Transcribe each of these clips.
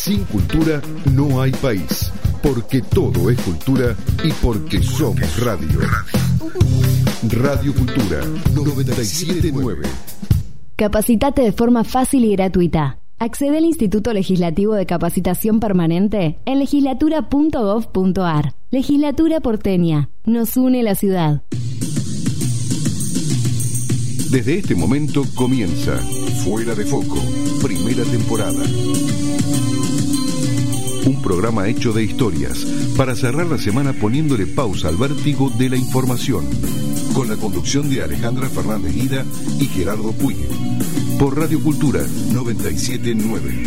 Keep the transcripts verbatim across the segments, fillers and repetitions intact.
Sin cultura no hay país, porque todo es cultura y porque somos radio. Radio Cultura noventa y siete punto nueve. Capacitate de forma fácil y gratuita. Accede al Instituto Legislativo de Capacitación Permanente en legislatura punto gov punto ar. Legislatura porteña. Nos une la ciudad. Desde este momento comienza Fuera de Foco, primera temporada. Un programa hecho de historias para cerrar la semana poniéndole pausa al vértigo de la información. Con la conducción de Alejandra Fernández Guida y Gerardo Puig. Por Radio Cultura noventa y siete punto nueve.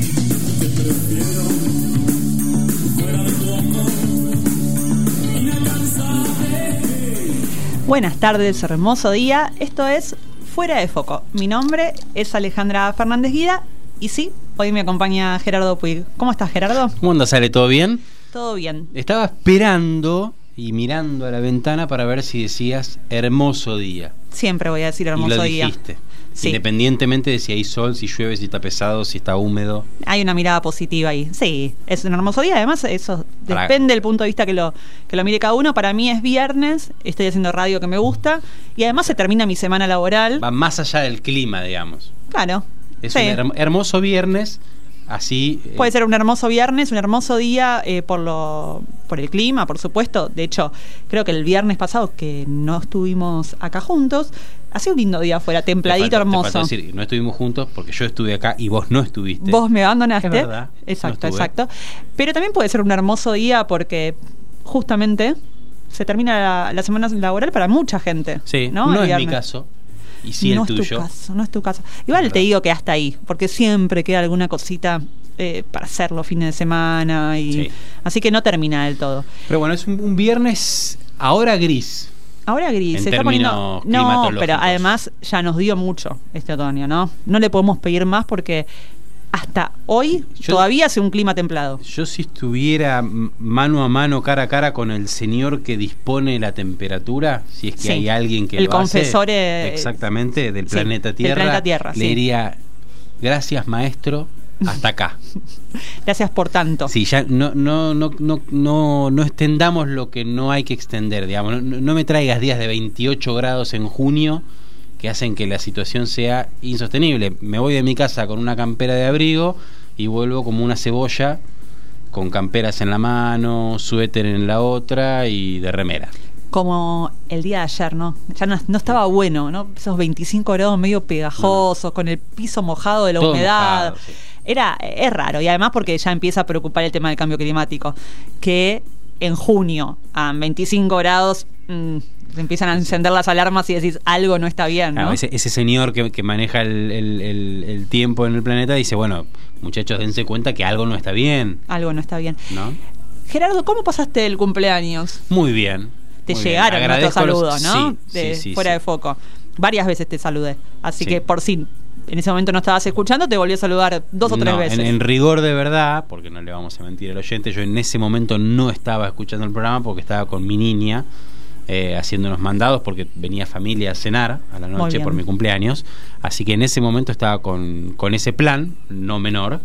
Buenas tardes, hermoso día. Esto es Fuera de Foco. Mi nombre es Alejandra Fernández Guida y sí, hoy me acompaña Gerardo Puig. ¿Cómo estás, Gerardo? ¿Cómo andas, Ale? ¿Todo bien? Todo bien. Estaba esperando y mirando a la ventana para ver si decías hermoso día. Siempre voy a decir hermoso y lo día. Dijiste. Sí. Independientemente de si hay sol, si llueve, si está pesado, si está húmedo. Hay una mirada positiva ahí. Sí, es un hermoso día. Además, eso Para... depende del punto de vista que lo, que lo mire cada uno. Para mí es viernes, estoy haciendo radio que me gusta y además se termina mi semana laboral. Va más allá del clima, digamos. Claro. Es sí. un her- hermoso viernes. Así eh, puede ser un hermoso viernes, un hermoso día eh, por lo por el clima, por supuesto. De hecho, creo que el viernes pasado, que no estuvimos acá juntos, hacía un lindo día afuera, templadito, te faltó, hermoso. Te faltó decir, no estuvimos juntos porque yo estuve acá y vos no estuviste. Vos me abandonaste. Es verdad. Exacto, no exacto. Pero también puede ser un hermoso día porque justamente se termina la, la semana laboral para mucha gente. Sí, no, no el es mi viernes. caso. Y sí, no el es tuyo. tu caso, no es tu caso. Igual te digo que hasta ahí, porque siempre queda alguna cosita eh, para hacer los fines de semana y Sí. así que no termina del todo. Pero bueno, es un, un viernes ahora gris. Ahora gris, En se está poniendo. términos No, climatológicos. pero además ya nos dio mucho este otoño, ¿no? No le podemos pedir más porque hasta hoy Yo- todavía hace un clima templado. Yo si estuviera m- mano a mano, cara a cara con el señor que dispone la temperatura, si es que Sí. hay alguien que El lo confesor, hace, eh, exactamente, del sí, planeta del Tierra, planeta Tierra, le sí. diría, gracias maestro, hasta acá. Gracias por tanto. Sí, ya no, no, no, no, no, no extendamos lo que no hay que extender, digamos. No, no me traigas días de veintiocho grados en junio que hacen que la situación sea insostenible. Me voy de mi casa con una campera de abrigo y vuelvo como una cebolla con camperas en la mano, suéter en la otra y de remera. Como el día de ayer, ¿no? Ya no, no estaba bueno, ¿no? Esos veinticinco grados medio pegajosos, no. Con el piso mojado de la Todo humedad. mojado, sí. Era, es raro, y además porque ya empieza a preocupar el tema del cambio climático, que en junio a veinticinco grados mmm, se empiezan a encender las alarmas y decís algo no está bien, ¿no? Claro, ese, ese señor que, que maneja el, el, el, el tiempo en el planeta dice, bueno, muchachos, dense cuenta que algo no está bien. Algo no está bien. ¿No? Gerardo, ¿cómo pasaste el cumpleaños? Muy bien. Te muy llegaron bien. nuestros Agradezco saludos, los... ¿no? Sí, de, sí, sí, fuera sí. de foco. Varias veces te saludé. Así Sí. que por si en ese momento no estabas escuchando, te volví a saludar dos o tres No, veces. En, en rigor de verdad, porque no le vamos a mentir al oyente, yo en ese momento no estaba escuchando el programa porque estaba con mi niña eh, haciendo unos mandados porque venía familia a cenar a la noche por mi cumpleaños. Así que en ese momento estaba con, con ese plan, no menor.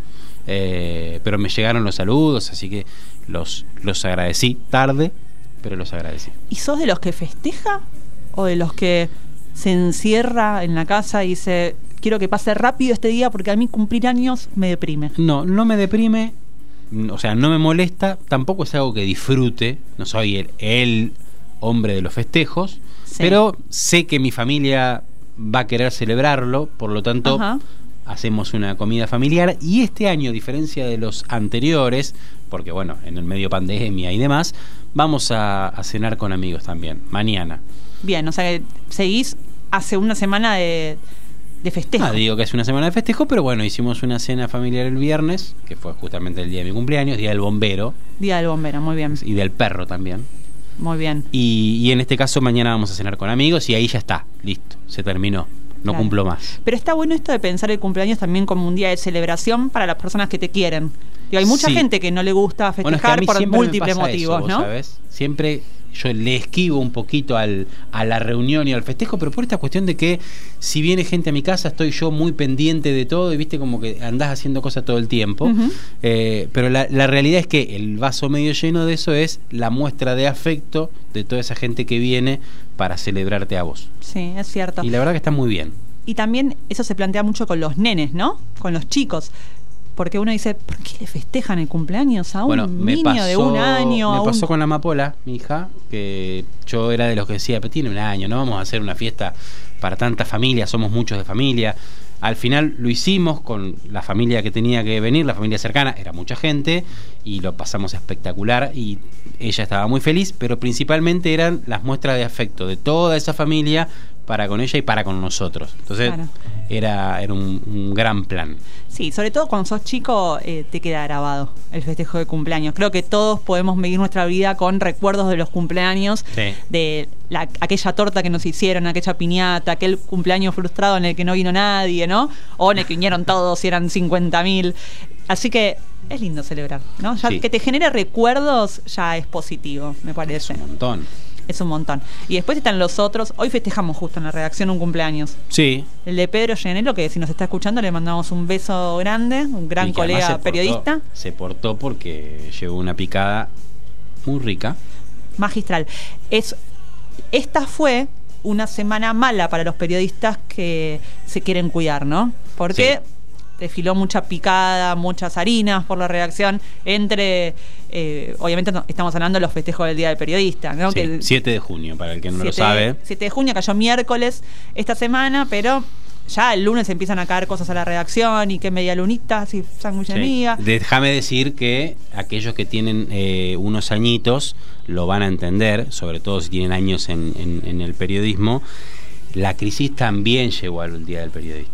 Eh, pero me llegaron los saludos, así que los, los agradecí tarde, pero los agradecí. ¿Y sos de los que festeja o de los que se encierra en la casa y dice, quiero que pase rápido este día porque a mí cumplir años me deprime? No, no me deprime, o sea, no me molesta, tampoco es algo que disfrute, no soy el, el hombre de los festejos, sí. Pero sé que mi familia va a querer celebrarlo, por lo tanto... Ajá. Hacemos una comida familiar y este año, a diferencia de los anteriores, porque bueno, en el medio pandemia y demás, vamos a, a cenar con amigos también, mañana. Bien, o sea que seguís hace una semana de, de festejo. Ah, digo que es una semana de festejo, pero bueno, hicimos una cena familiar el viernes, que fue justamente el día de mi cumpleaños, día del bombero. Día del bombero, muy bien. Y del perro también. Muy bien. Y, y en este caso mañana vamos a cenar con amigos y ahí ya está, listo, se terminó. No claro. Cumplo más. Pero está bueno esto de pensar el cumpleaños también como un día de celebración para las personas que te quieren. Digo, hay mucha Sí. gente que no le gusta festejar Bueno, es que a mí por siempre me múltiples pasa motivos, eso, ¿no? ¿sabes? Siempre yo le esquivo un poquito al, a la reunión y al festejo, pero por esta cuestión de que si viene gente a mi casa estoy yo muy pendiente de todo y viste como que andás haciendo cosas todo el tiempo. Ujú. eh, pero la, la realidad es que el vaso medio lleno de eso es la muestra de afecto de toda esa gente que viene para celebrarte a vos. Sí, es cierto. Y la verdad que está muy bien. Y también eso se plantea mucho con los nenes, ¿no? Con los chicos. Porque uno dice, ¿por qué le festejan el cumpleaños a un Bueno, me niño pasó, de un año? Me a pasó un... con la Amapola, mi hija, que yo era de los que decía, pero tiene un año, no vamos a hacer una fiesta para tanta familia, somos muchos de familia. Al final lo hicimos con la familia que tenía que venir, la familia cercana, era mucha gente, y lo pasamos espectacular, y ella estaba muy feliz, pero principalmente eran las muestras de afecto de toda esa familia para con ella y para con nosotros. Entonces Claro. era, era un, un gran plan. Sí, sobre todo cuando sos chico eh, te queda grabado el festejo de cumpleaños. Creo que todos podemos medir nuestra vida con recuerdos de los cumpleaños, Sí. de la, aquella torta que nos hicieron, aquella piñata, aquel cumpleaños frustrado en el que no vino nadie, ¿no? O en el que vinieron todos y eran cincuenta mil. Así que es lindo celebrar, ¿no? Ya Sí. que te genere recuerdos ya es positivo, me parece. Es un montón. Es un montón. Y después están los otros. Hoy festejamos justo en la redacción un cumpleaños. Sí. El de Pedro Llenelo, que si nos está escuchando le mandamos un beso grande, un gran Y que además colega se portó- periodista, Se portó porque llevó una picada muy rica. magistral. Es, esta fue una semana mala para los periodistas que se quieren cuidar, ¿no? Porque Sí. desfiló mucha picada, muchas harinas por la redacción, entre, eh, obviamente no, estamos hablando de los festejos del Día del Periodista, ¿no? Sí, Que el siete de junio, para el que no lo siete sabe. siete de junio, cayó miércoles esta semana, pero ya el lunes empiezan a caer cosas a la redacción y que medialunitas y sándwich de Sí. miga. Déjame decir que aquellos que tienen eh, unos añitos lo van a entender, sobre todo si tienen años en, en, en el periodismo. La crisis también llegó al Día del Periodista.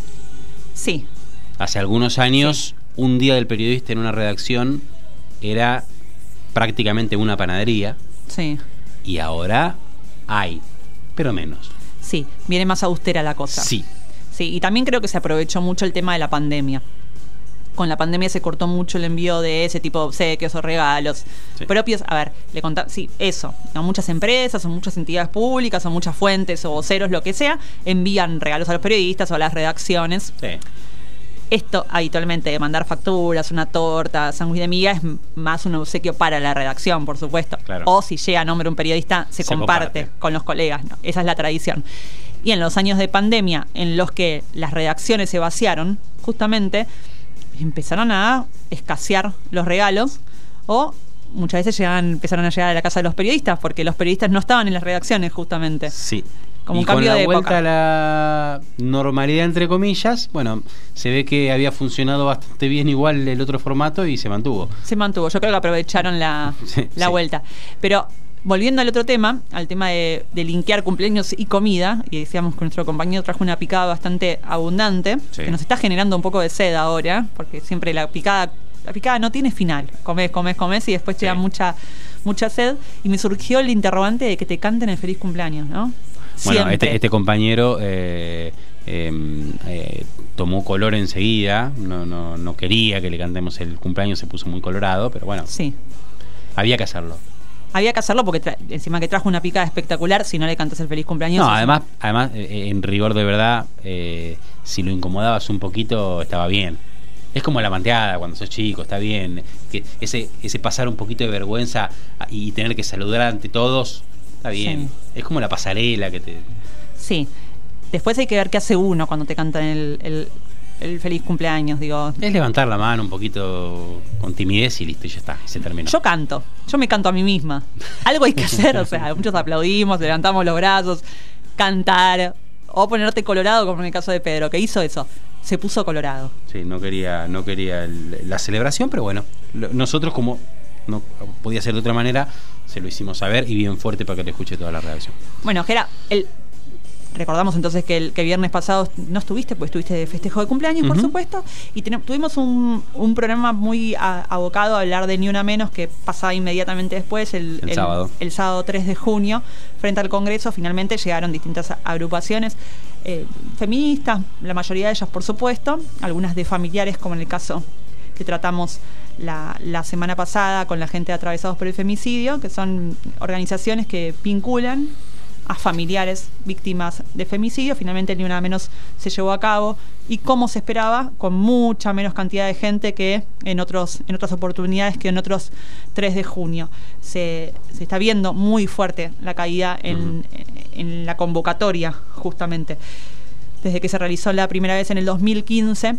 Sí, Hace algunos años, un Día del Periodista en una redacción era prácticamente una panadería, sí, y ahora hay, pero menos. sí, viene más austera la cosa. Sí. Sí, y también creo que se aprovechó mucho el tema de la pandemia. Con la pandemia se cortó mucho el envío de ese tipo de obsequios o regalos Sí. propios. A ver, le contá, sí, eso. ¿No? Muchas empresas o muchas entidades públicas o muchas fuentes o voceros, lo que sea, envían regalos a los periodistas o a las redacciones. Sí. Esto habitualmente de mandar facturas, una torta, sándwich de miga, es m- más un obsequio para la redacción, por supuesto. Claro. O si llega a nombre de un periodista, se, Se comparte, comparte. con los colegas, ¿no? Esa es la tradición. Y en los años de pandemia, en los que las redacciones se vaciaron, justamente empezaron a escasear los regalos, o muchas veces llegaban, empezaron a llegar a la casa de los periodistas, porque los periodistas no estaban en las redacciones, justamente. Sí. Como y un cambio con la de vuelta época. a la normalidad, entre comillas, bueno, se ve que había funcionado bastante bien igual el otro formato y se mantuvo. Se mantuvo, yo creo que aprovecharon la, Sí, la sí. vuelta. Pero volviendo al otro tema, al tema de, de linkear cumpleaños y comida, y decíamos que nuestro compañero trajo una picada bastante abundante, Sí. que nos está generando un poco de sed ahora, porque siempre la picada, la picada no tiene final. Comés, comés, comés y después te da Sí. mucha, mucha sed. Y me surgió el interrogante de que te canten el feliz cumpleaños, ¿no? Bueno, Siempre. este, este compañero eh, eh, eh, tomó color enseguida, no, no, no quería que le cantemos el cumpleaños, se puso muy colorado, pero bueno, Sí. había que hacerlo. Había que hacerlo porque tra- encima que trajo una picada espectacular, si no le cantas el feliz cumpleaños. No, es- además, además eh, en rigor de verdad, eh, si lo incomodabas un poquito, estaba bien. Es como la manteada cuando sos chico, está bien. Que ese, ese pasar un poquito de vergüenza y tener que saludar ante todos, está bien. Sí. Es como la pasarela que te... Sí. Después hay que ver qué hace uno cuando te cantan el, el, el feliz cumpleaños. Digo, Es levantar la mano un poquito con timidez y listo, y ya está, y se terminó. yo canto, yo me canto a mí misma. Algo hay que hacer, o sea, muchos aplaudimos, levantamos los brazos, cantar, o ponerte colorado, como en el caso de Pedro, que hizo eso, se puso colorado. Sí, no quería, no quería el- la celebración, pero bueno, lo- nosotros como no podía ser de otra manera, se lo hicimos saber y bien fuerte para que le escuche toda la redacción. Bueno, Gera, el, recordamos entonces que el que viernes pasado no estuviste, pues estuviste de festejo de cumpleaños, por Ujú. supuesto, y ten- tuvimos un, un programa muy a- abocado a hablar de Ni Una Menos, que pasaba inmediatamente después, el, El sábado. el sábado tres de junio, frente al Congreso. Finalmente llegaron distintas agrupaciones eh, feministas, la mayoría de ellas, por supuesto, algunas de familiares, como en el caso que tratamos la, la semana pasada con la gente de Atravesados por el Femicidio, que son organizaciones que vinculan a familiares víctimas de femicidio. Finalmente ni una menos se llevó a cabo, y como se esperaba, con mucha menos cantidad de gente que en otros en otras oportunidades, que en otros tres de junio. Se, se está viendo muy fuerte la caída en, uh-huh. en, en la convocatoria, justamente. Desde que se realizó la primera vez en el dos mil quince,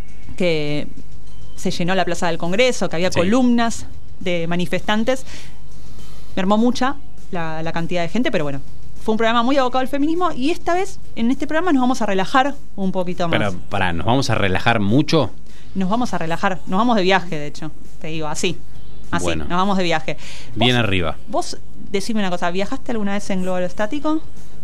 que se llenó la Plaza del Congreso, que había sí. columnas de manifestantes, mermó mucha la, la cantidad de gente, pero bueno, fue un programa muy abocado al feminismo, y esta vez, en este programa, nos vamos a relajar un poquito más. Pero, pará, ¿nos vamos a relajar mucho? Nos vamos a relajar, nos vamos de viaje, de hecho, te digo, así, así, bueno, nos vamos de viaje. Bien ¿Vos, arriba. Vos, decime una cosa, ¿viajaste alguna vez en globo aerostático?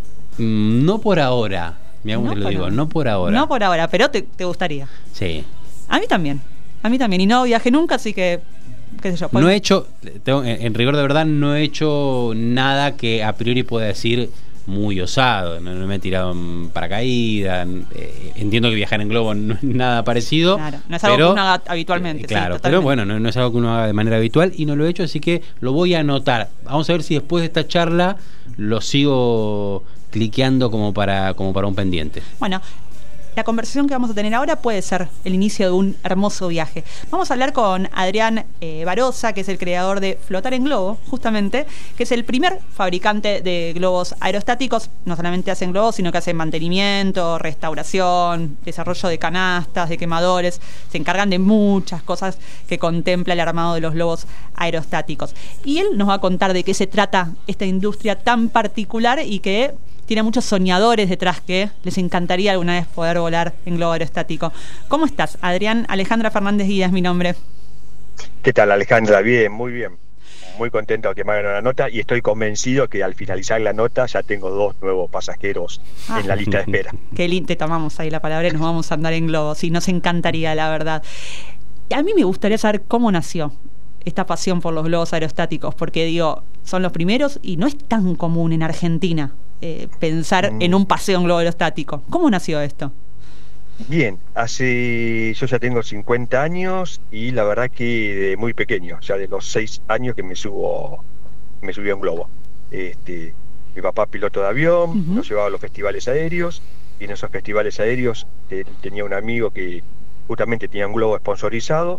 Mm, no por ahora, mira cómo no te lo digo, ahora. no por ahora. No por ahora, pero te, te gustaría. Sí. A mí también, a mí también, y no viajé nunca, así que... qué sé yo. No he hecho, tengo, en, en rigor de verdad, no he hecho nada que a priori pueda decir muy osado. No, no me he tirado en paracaídas. Eh, entiendo que viajar en globo no es nada parecido. Claro, no es algo pero, que uno haga habitualmente. Eh, claro, sí, pero bueno, no, no es algo que uno haga de manera habitual y no lo he hecho, así que lo voy a anotar. Vamos a ver si después de esta charla lo sigo cliqueando como para, como para un pendiente. Bueno, la conversación que vamos a tener ahora puede ser el inicio de un hermoso viaje. Vamos a hablar con Adrián eh, Barosa, que es el creador de Flotar en Globo, justamente, que es el primer fabricante de globos aerostáticos. No solamente hacen globos, sino que hacen mantenimiento, restauración, desarrollo de canastas, de quemadores. Se encargan de muchas cosas que contempla el armado de los globos aerostáticos. Y él nos va a contar de qué se trata esta industria tan particular y que tiene muchos soñadores detrás que les encantaría alguna vez poder volar en globo aerostático. ¿Cómo estás, Adrián? Alejandra Fernández Guida es mi nombre. ¿Qué tal, Alejandra? Bien, muy bien. Muy contento que me hagan una nota, y estoy convencido que al finalizar la nota ya tengo dos nuevos pasajeros ah. en la lista de espera. Qué lindo, te tomamos ahí la palabra y nos vamos a andar en globo. Sí, nos encantaría, la verdad. A mí me gustaría saber cómo nació esta pasión por los globos aerostáticos, porque digo, son los primeros y no es tan común en Argentina eh, pensar mm. en un paseo en globo aerostático. ¿Cómo nació esto? Bien, hace yo ya tengo cincuenta años, y la verdad que de muy pequeño, ya de los seis años que me subo me subí a un globo. Este, mi papá piloto de avión, uh-huh. nos llevaba a los festivales aéreos, y en esos festivales aéreos te, tenía un amigo que justamente tenía un globo sponsorizado.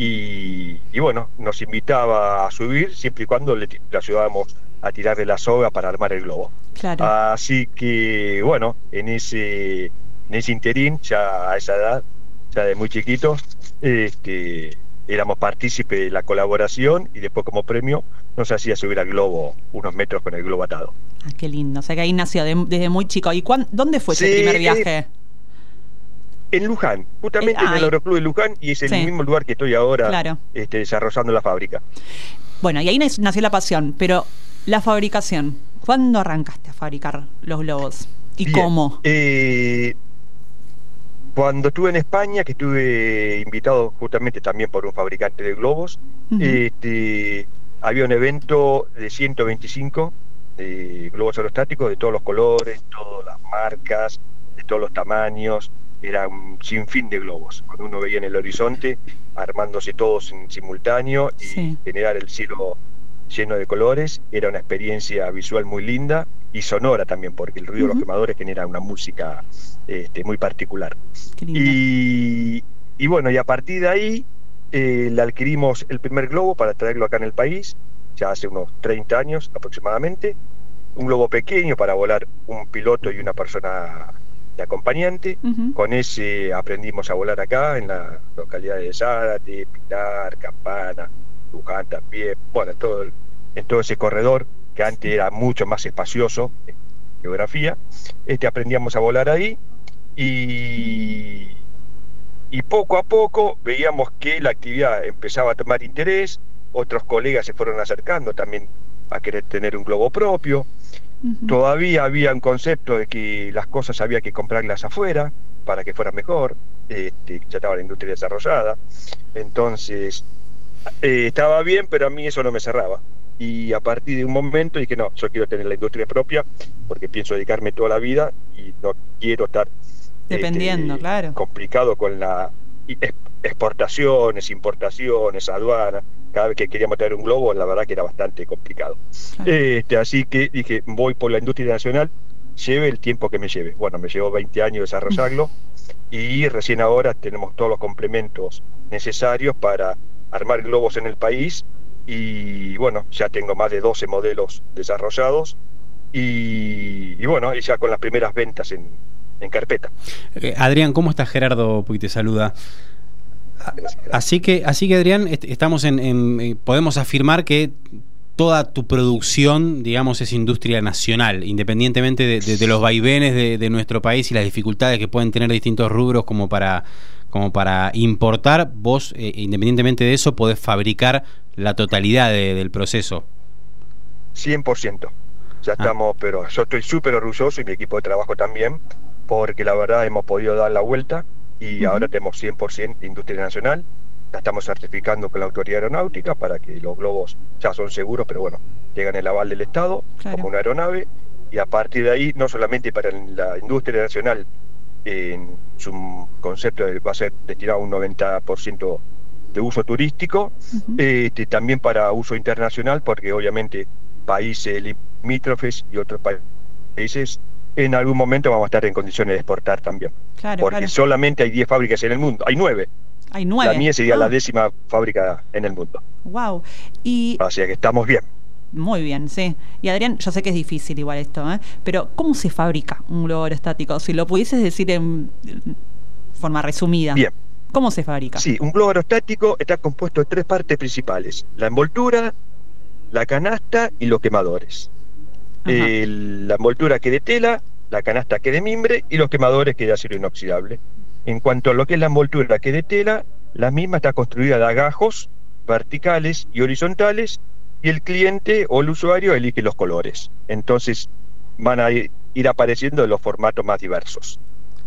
Y, y bueno, nos invitaba a subir siempre y cuando le, le ayudábamos a tirarle la soga para armar el globo. Claro. Así que bueno, en ese en ese interín, ya a esa edad, ya de muy chiquitos, este, éramos partícipes de la colaboración, y después como premio nos hacía subir al globo unos metros con el globo atado. Ah, qué lindo. O sea que ahí nació de, desde muy chico. ¿Y cuán, dónde fue ese sí, primer viaje? Eh, En Luján, justamente eh, en el Aeroclub de Luján, y es el sí. mismo lugar que estoy ahora claro. este, desarrollando la fábrica. Bueno, y ahí nació la pasión, pero la fabricación, ¿cuándo arrancaste a fabricar los globos? ¿Y Bien, cómo? Eh, cuando estuve en España, que estuve invitado justamente también por un fabricante de globos, uh-huh. este, había un evento de ciento veinticinco de globos aerostáticos de todos los colores, todas las marcas, de todos los tamaños. Era un sinfín de globos, cuando uno veía en el horizonte armándose todos en simultáneo y sí. generar el cielo lleno de colores. Era una experiencia visual muy linda y sonora también, porque el ruido uh-huh. de los quemadores genera una música este, muy particular. Y, y bueno, y a partir de ahí eh, le adquirimos el primer globo para traerlo acá en el país, ya hace unos treinta años aproximadamente. Un globo pequeño para volar un piloto y una persona de acompañante. Uh-huh. Con ese aprendimos a volar acá en la localidad de Zárate, Pilar, Campana, Luján también, bueno, en todo, el, en todo ese corredor que antes era mucho más espacioso en geografía. Este aprendíamos a volar ahí, y, y poco a poco veíamos que la actividad empezaba a tomar interés. Otros colegas se fueron acercando también a querer tener un globo propio. Uh-huh. Todavía había un concepto de que las cosas había que comprarlas afuera para que fuera mejor. Este, ya estaba la industria desarrollada, entonces eh, estaba bien, pero a mí eso no me cerraba. Y a partir de un momento dije, no, yo quiero tener la industria propia, porque pienso dedicarme toda la vida y no quiero estar dependiendo, este, claro, complicado con la exportaciones, importaciones, aduanas. Cada vez que queríamos traer un globo, la verdad que era bastante complicado. Claro. Este, así que dije, voy por la industria nacional, lleve el tiempo que me lleve. Bueno, me llevó veinte años desarrollarlo y recién ahora tenemos todos los complementos necesarios para armar globos en el país y bueno, ya tengo más de doce modelos desarrollados y, y bueno, y ya con las primeras ventas en, en carpeta. Eh, Adrián, ¿cómo estás? Gerardo Puig te saluda. Así que, así que Adrián, estamos en, en, podemos afirmar que toda tu producción, digamos, es industria nacional, independientemente de, de, de los vaivenes de, de nuestro país y las dificultades que pueden tener distintos rubros como para, como para importar. Vos, eh, independientemente de eso, podés fabricar la totalidad de, del proceso. cien por ciento. Ya ah. estamos, pero yo estoy súper orgulloso y mi equipo de trabajo también, porque la verdad hemos podido dar la vuelta. Y uh-huh. ahora tenemos cien por ciento industria nacional, la estamos certificando con la autoridad aeronáutica para que los globos ya son seguros, pero bueno, llegan el aval del Estado, claro, como una aeronave, y a partir de ahí, no solamente para la industria nacional, en su concepto de, va a ser destinado a un noventa por ciento de uso turístico, uh-huh. este, también para uso internacional, porque obviamente países limítrofes y otros países en algún momento vamos a estar en condiciones de exportar también. Claro, porque claro. solamente hay diez fábricas en el mundo, hay nueve. Hay nueve. La mía sería ah. la décima fábrica en el mundo. Wow. Y así que estamos bien. Muy bien, sí. Y Adrián, yo sé que es difícil igual esto, ¿eh? Pero ¿cómo se fabrica un globo aerostático? Si lo pudieses decir en forma resumida. Bien. ¿Cómo se fabrica? Sí, un globo aerostático está compuesto de tres partes principales: la envoltura, la canasta y los quemadores. Eh, la envoltura que de tela, la canasta que de mimbre y los quemadores que de acero inoxidable. En cuanto a lo que es la envoltura que de tela, la misma está construida de agajos verticales y horizontales y el cliente o el usuario elige los colores. Entonces van a ir, ir apareciendo los formatos más diversos.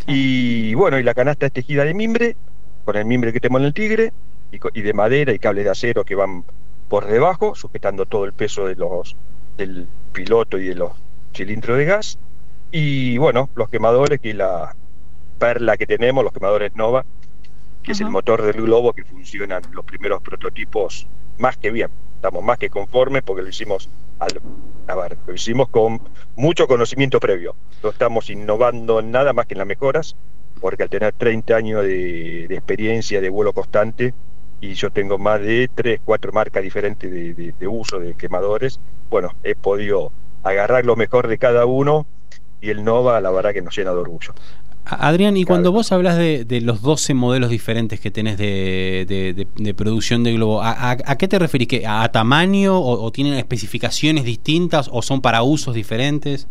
Y bueno, y la canasta es tejida de mimbre, con el mimbre que tenemos en el Tigre, y, y de madera y cables de acero que van por debajo, sujetando todo el peso de los del piloto y de los cilindros de gas. Y bueno, los quemadores, que la perla que tenemos, los quemadores Nova, que uh-huh. es el motor del globo que funcionan los primeros prototipos más que bien. Estamos más que conformes porque lo hicimos al, a ver, lo hicimos con mucho conocimiento previo. No estamos innovando nada más que en las mejoras, porque al tener treinta años de, de experiencia de vuelo constante, y yo tengo más de tres, cuatro marcas diferentes de, de, de uso de quemadores, bueno, he podido agarrar lo mejor de cada uno, y el Nova, la verdad que nos llena de orgullo. Adrián, y cuando vos hablas de, de los doce modelos diferentes que tenés de, de, de, de producción de globo, ¿a, a, a qué te referís? ¿Que ¿A, a tamaño o, o tienen especificaciones distintas o son para usos diferentes?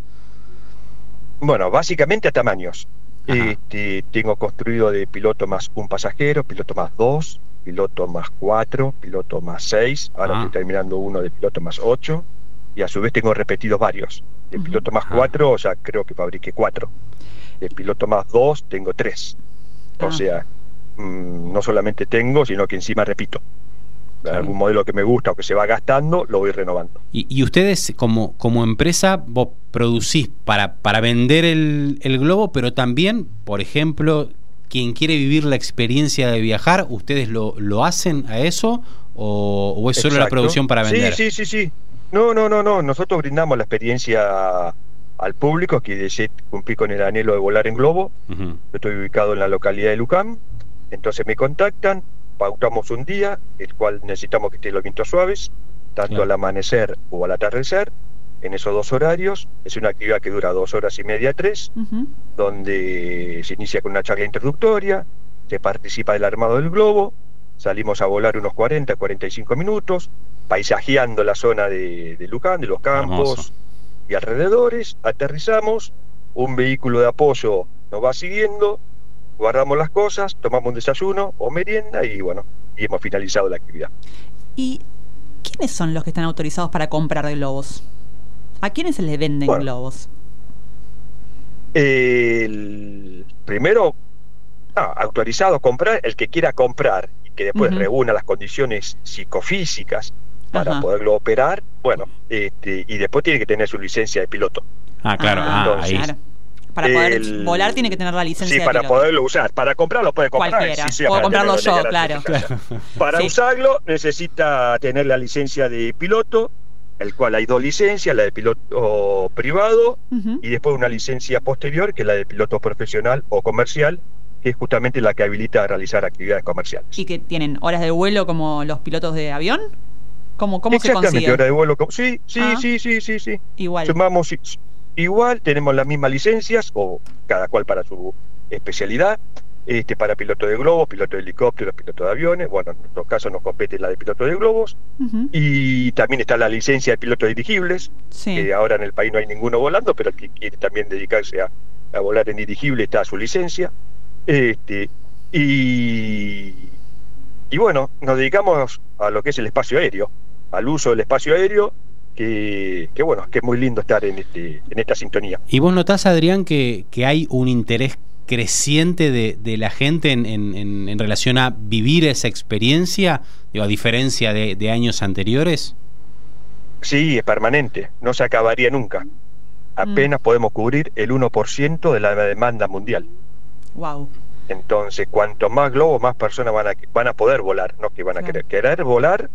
Bueno, básicamente a tamaños. Este, tengo construido de piloto más un pasajero, piloto más dos, piloto más cuatro, piloto más seis, ahora ah. estoy terminando uno de piloto más ocho, y a su vez tengo repetidos varios. De uh-huh. piloto más cuatro, ah. o sea, creo que fabriqué cuatro. De piloto más dos, tengo tres. Ah. O sea, mmm, no solamente tengo, sino que encima repito. Claro. Algún modelo que me gusta o que se va gastando, lo voy renovando. Y, y ustedes, como, como empresa, vos producís para, para vender el, el globo, pero también, por ejemplo, quien quiere vivir la experiencia de viajar, ¿ustedes lo, lo hacen a eso? ¿O, o es solo Exacto. la producción para vender? Sí, sí, sí, sí. No, no, no, no. Nosotros brindamos la experiencia al público que desee cumplir con el anhelo de volar en globo. Uh-huh. Yo estoy ubicado en la localidad de Luján, entonces me contactan, pautamos un día, el cual necesitamos que estén los vientos suaves, tanto claro. al amanecer o al atardecer, en esos dos horarios. Es una actividad que dura dos horas y media, tres, uh-huh. donde se inicia con una charla introductoria, se participa del armado del globo, salimos a volar unos cuarenta, cuarenta y cinco minutos, paisajeando la zona de, de Luján, de los campos Hermoso. y alrededores, aterrizamos, un vehículo de apoyo nos va siguiendo, guardamos las cosas, tomamos un desayuno o merienda y bueno, y hemos finalizado la actividad. ¿Y quiénes son los que están autorizados para comprar globos? ¿A quiénes se les venden bueno, globos? El primero, no, autorizado a comprar, el que quiera comprar y que después uh-huh. reúna las condiciones psicofísicas para uh-huh. poderlo operar, bueno, este, y después tiene que tener su licencia de piloto. Ah, claro, ah, Entonces, ahí. claro. Para poder el, volar tiene que tener la licencia sí, de para piloto. poderlo usar. Para comprarlo puede comprar. Cualquiera. Sí, sí, Puedo para comprarlo yo, claro. claro. Para sí. usarlo necesita tener la licencia de piloto, el cual hay dos licencias, la de piloto privado uh-huh. y después una licencia posterior, que es la de piloto profesional o comercial, que es justamente la que habilita a realizar actividades comerciales. ¿Y que tienen horas de vuelo como los pilotos de avión? ¿Cómo, cómo se consigue? Exactamente, horas de vuelo. Sí, sí, ah. sí, sí, sí, sí. Igual. Sumamos igual, tenemos las mismas licencias, o cada cual para su especialidad, este para piloto de globos, piloto de helicópteros, piloto de aviones. Bueno, en nuestro caso nos compete la de piloto de globos, uh-huh. y también está la licencia de piloto de dirigibles, sí. que ahora en el país no hay ninguno volando, pero el que quiere también dedicarse a, a volar en dirigible está a su licencia. Este, y, y bueno, nos dedicamos a lo que es el espacio aéreo, al uso del espacio aéreo, que, que bueno, que es muy lindo estar en este en esta sintonía. ¿Y vos notás, Adrián, que, que hay un interés creciente de, de la gente en, en, en relación a vivir esa experiencia, digo, a diferencia de, de años anteriores? Sí, es permanente, no se acabaría nunca. Apenas mm. podemos cubrir el uno por ciento de la demanda mundial. Wow. Entonces, cuanto más globos, más personas van a, van a poder volar, no que van a claro. querer. Querer volar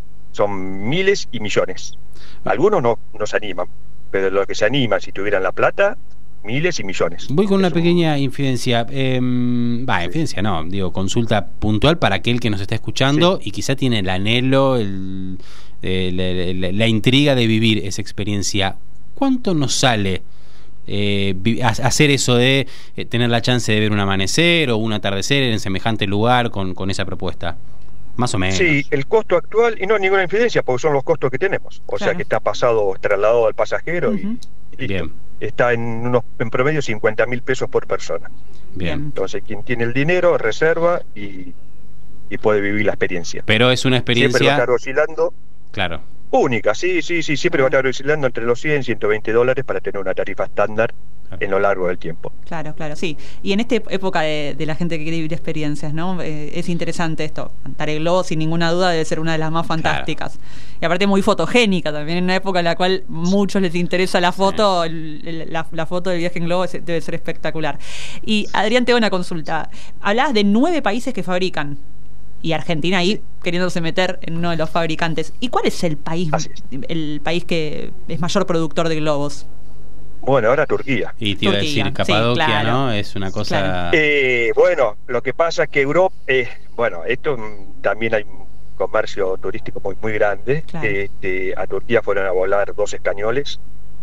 son miles y millones. Algunos no, no se animan, pero los que se animan, si tuvieran la plata, miles y millones. Voy con una es pequeña un... infidencia. Va, eh, sí. infidencia no, digo, consulta puntual para aquel que nos está escuchando sí. y quizá tiene el anhelo, el, el, el, la, la intriga de vivir esa experiencia. ¿Cuánto nos sale eh, hacer eso de eh, tener la chance de ver un amanecer o un atardecer en semejante lugar con, con esa propuesta? Más o menos. Sí, el costo actual, y no ninguna infidencia, porque son los costos que tenemos. O claro. sea que está pasado, trasladado al pasajero uh-huh. y, y listo. Bien. Está en unos en promedio cincuenta mil pesos por persona. Bien. Entonces, quien tiene el dinero, reserva y, y puede vivir la experiencia. Pero es una experiencia... Siempre va a estar oscilando. Claro. Única, sí, sí, sí. Siempre va a estar oscilando entre los cien y ciento veinte dólares para tener una tarifa estándar en lo largo del tiempo. Claro, claro, sí. Y en esta época de, de la gente que quiere vivir experiencias, ¿no? Eh, es interesante esto. Cantar el globo, sin ninguna duda, debe ser una de las más fantásticas. Claro. Y aparte muy fotogénica también, en una época en la cual muchos les interesa la foto, el, el, la, la foto del viaje en globo es, debe ser espectacular. Y Adrián, te hago una consulta. Hablabas de nueve países que fabrican. Y Argentina ahí queriéndose meter en uno de los fabricantes. ¿Y cuál es el país, es. el país que es mayor productor de globos? Bueno, ahora Turquía. Y te iba Turquía. a decir Capadocia, sí, claro. ¿no? Es una cosa... Claro. Eh, bueno, lo que pasa es que Europa... Eh, bueno, esto también hay un comercio turístico muy muy grande. Claro. Este, a Turquía fueron a volar dos españoles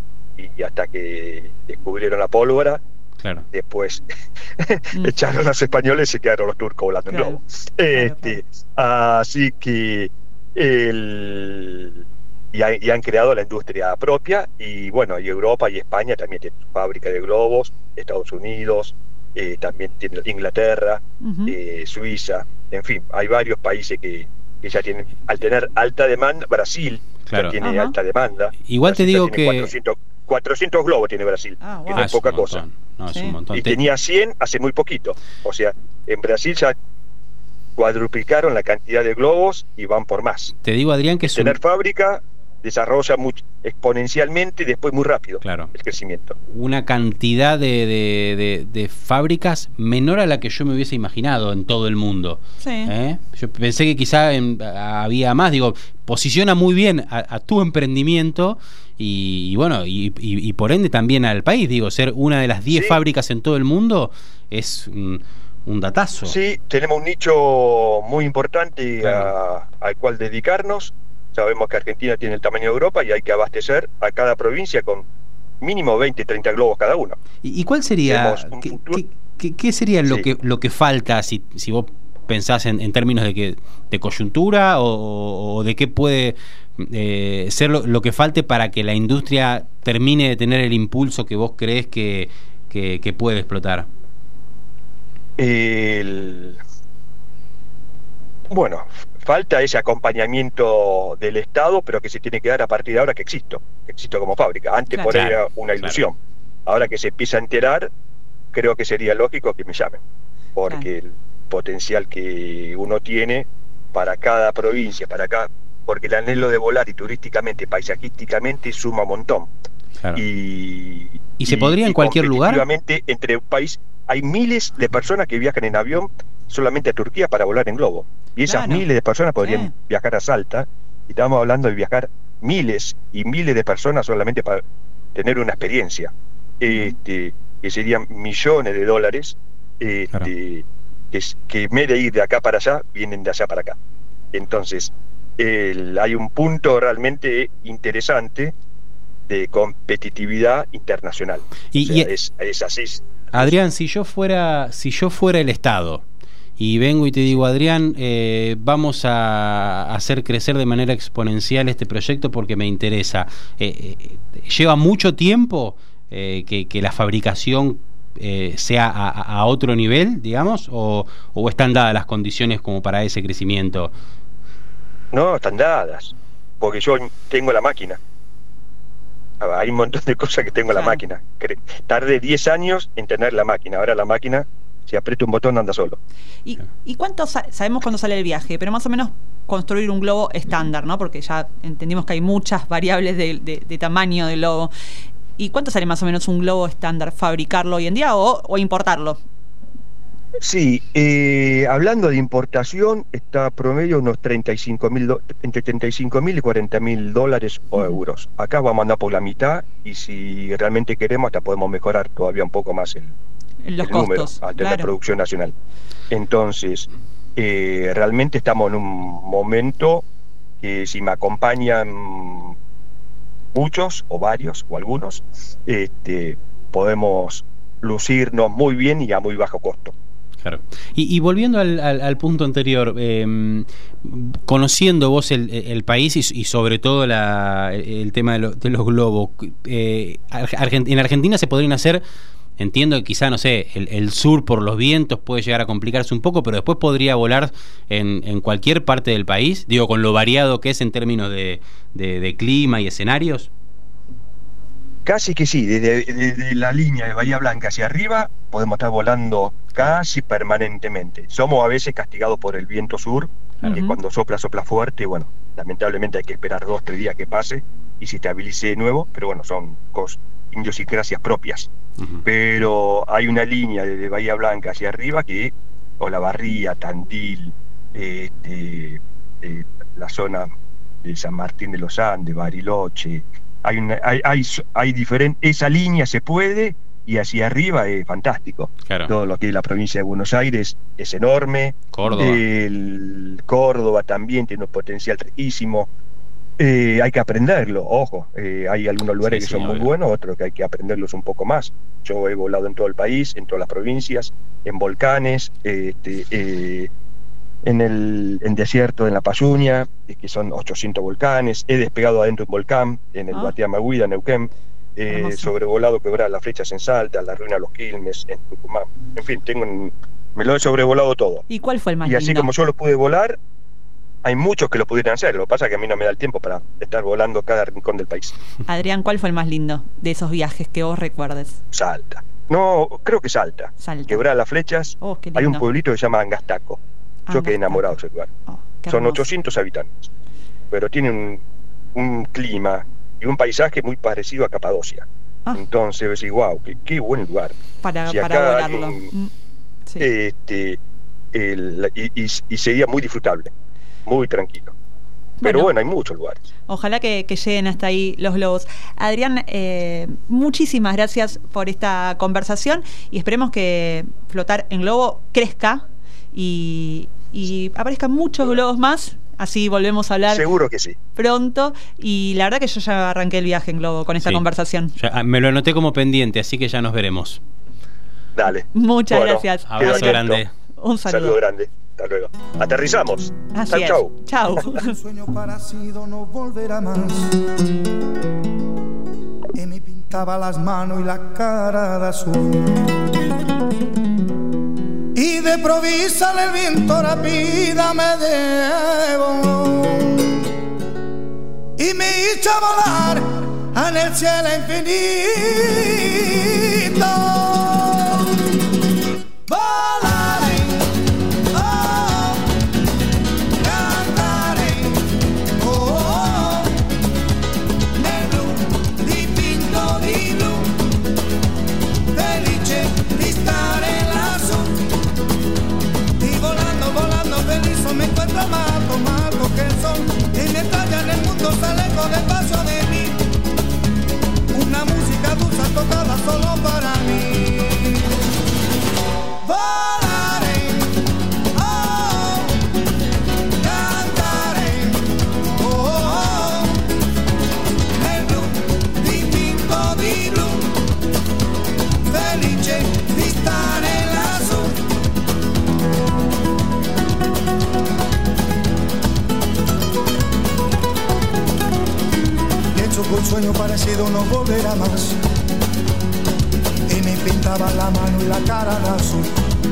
y hasta que descubrieron la pólvora, claro. después mm. echaron a los españoles y se quedaron los turcos volando claro. en globo. Este, claro. Así que... el Y, ha, y han creado la industria propia, y bueno, y Europa y España también tienen fábrica de globos, Estados Unidos, eh, también tiene Inglaterra, uh-huh. eh, Suiza, en fin, hay varios países que, que ya tienen, al tener alta demanda, Brasil claro. ya tiene uh-huh. alta demanda. Igual Brasil te digo que cuatrocientos, cuatrocientos globos tiene Brasil, ah, wow. que no es poca cosa. No, sí. es un montón. Y tenía cien hace muy poquito, o sea, en Brasil ya cuadruplicaron la cantidad de globos y van por más. Te digo, Adrián, que es tener un... fábrica desarrolla muy, exponencialmente y después muy rápido claro. el crecimiento. Una cantidad de, de, de, de fábricas menor a la que yo me hubiese imaginado en todo el mundo. Sí. ¿Eh? Yo pensé que quizá en, había más. Digo, posiciona muy bien a, a tu emprendimiento y, y bueno, y, y, y por ende también al país. Digo, ser una de las diez sí. fábricas en todo el mundo es un, un datazo. Sí, tenemos un nicho muy importante claro. a, al cual dedicarnos. Sabemos que Argentina tiene el tamaño de Europa y hay que abastecer a cada provincia con mínimo veinte, treinta globos cada uno. ¿Y, y cuál sería, qué, qué, qué, qué sería lo, sí. que, lo que falta si, si vos pensás en, en términos de, que, de coyuntura o, o de qué puede eh, ser lo, lo que falte para que la industria termine de tener el impulso que vos crees que, que, que puede explotar? El... Bueno, falta ese acompañamiento del Estado, pero que se tiene que dar a partir de ahora que existo, que existo como fábrica. Antes claro, por ahí era una ilusión. Claro. Ahora que se empieza a enterar, creo que sería lógico que me llamen, porque claro. el potencial que uno tiene para cada provincia, para cada, porque el anhelo de volar y turísticamente, paisajísticamente, suma un montón. Claro. Y, ¿Y se podría en cualquier lugar? Efectivamente, entre un país hay miles de personas que viajan en avión solamente a Turquía para volar en globo. Y esas Claro. miles de personas podrían Sí. viajar a Salta. Y estamos hablando de viajar miles y miles de personas solamente para tener una experiencia. Este, que serían millones de dólares este, Claro. que, es- que en vez de ir de acá para allá, vienen de allá para acá. Entonces, el- hay un punto realmente interesante de competitividad internacional. Y- O sea, y- es, es así. Adrián, si yo fuera, si yo fuera el Estado y vengo y te digo, Adrián, eh, vamos a hacer crecer de manera exponencial este proyecto porque me interesa. Eh, eh, ¿Lleva mucho tiempo eh, que, que la fabricación eh, sea a, a otro nivel, digamos, o, o están dadas las condiciones como para ese crecimiento? No, están dadas, porque yo tengo la máquina. Hay un montón de cosas que tengo en la Claro. máquina. Cre- Tardé diez años en tener la máquina. Ahora la máquina, si aprieto un botón, anda solo. ¿Y, y cuánto sa- sabemos cuándo sale el viaje? Pero más o menos construir un globo estándar, ¿no? Porque ya entendimos que hay muchas variables de, de- de tamaño del globo. ¿Y cuánto sale más o menos un globo estándar fabricarlo hoy en día o, o importarlo? Sí, eh, hablando de importación, está a promedio unos treinta y cinco mil, do- entre treinta y cinco mil y cuarenta mil dólares o euros. Acá vamos a andar por la mitad y si realmente queremos hasta podemos mejorar todavía un poco más el, Los el número costos. a tener Claro. producción nacional. Entonces, eh, realmente estamos en un momento que si me acompañan muchos o varios o algunos, este, podemos lucirnos muy bien y a muy bajo costo. Claro. Y, y volviendo al, al, al punto anterior, eh, conociendo vos el, el país y, y sobre todo la, el tema de, lo, de los globos, eh, Argent- en Argentina se podrían hacer, entiendo que quizá, no sé, el, el sur por los vientos puede llegar a complicarse un poco, pero después podría volar en, en cualquier parte del país, digo, con lo variado que es en términos de, de, de clima y escenarios. Casi que sí, desde, desde la línea de Bahía Blanca hacia arriba podemos estar volando casi permanentemente. Somos a veces castigados por el viento sur, Ujú. que cuando sopla, sopla fuerte, bueno, lamentablemente hay que esperar dos, tres días que pase y se estabilice de nuevo, pero bueno, son cos, idiosincrasias propias. Uh-huh. Pero hay una línea desde Bahía Blanca hacia arriba que, Olavarría, Tandil, este, eh, la zona de San Martín de los Andes, Bariloche, hay una, hay, hay, hay diferente, esa línea se puede y hacia arriba es fantástico. Claro. Todo lo que es la provincia de Buenos Aires es enorme. Córdoba. El Córdoba también tiene un potencial riquísimo. Eh, hay que aprenderlo, ojo, eh, hay algunos lugares Sí, que sí, son muy obvio. buenos, otros que hay que aprenderlos un poco más. Yo he volado en todo el país, en todas las provincias, en volcanes, eh, este, eh, en el en desierto, en la Payunia, eh, que son ochocientos volcanes, he despegado adentro de un volcán, en el Ah. Batea Maguida, Neuquén, eh, Hermoso. sobrevolado Quebradas las Flechas en Salta, la ruina de los Quilmes, en Tucumán, en fin, tengo un- me lo he sobrevolado todo. ¿Y cuál fue el más Y así lindo? como yo lo pude volar, hay muchos que lo pudieran hacer. Lo que pasa es que a mí no me da el tiempo para estar volando cada rincón del país. Adrián, ¿cuál fue el más lindo de esos viajes que vos recuerdes? Salta. No, creo que Salta. Salta. Quebrada las Flechas. Oh, qué Hay un lindo. pueblito que se llama Angastaco. Yo Angastaco. quedé enamorado de ese lugar. Oh, qué Son hermoso. ochocientos habitantes. Pero tiene un, un clima y un paisaje muy parecido a Capadocia. Ah. Entonces, ves, wow, qué, qué buen lugar. Para, si para acá hay volarlo. un- Mm, sí. Este, el- y, y- y sería muy disfrutable, muy tranquilo. Pero Bueno. bueno, hay muchos lugares. Ojalá que, que lleguen hasta ahí los globos. Adrián, eh, muchísimas gracias por esta conversación y esperemos que flotar en globo crezca y, y aparezcan muchos globos más. Así volvemos a hablar Seguro que sí. pronto. Y la verdad que yo ya arranqué el viaje en globo con esta Sí. conversación. Ya, ah, me lo anoté como pendiente, así que ya nos veremos. Dale. Muchas Bueno, gracias. quedo Abrazo atento. grande. Un saludo. Saludo grande. Hasta luego. Aterrizamos. Así Chau, es. chau. Chau. Un sueño parecido no volverá más. Y me pintaba las manos y la cara de azul. Y de provisa el viento rápida me debo. Y me hizo volar en el cielo infinito. Volaré, oh, cantaré, oh, de blu, di pinto di blu, que el sol y mientras ya en el mundo se alejo despacio de mí. Una música dulce tocada solo para mí. Volaré, oh, cantaré, oh, oh, nel blu dipinto di blu, felice di stare lassù. Pienso que un sueño parecido no volverá más. Y me pintaba la mano y la cara de azul.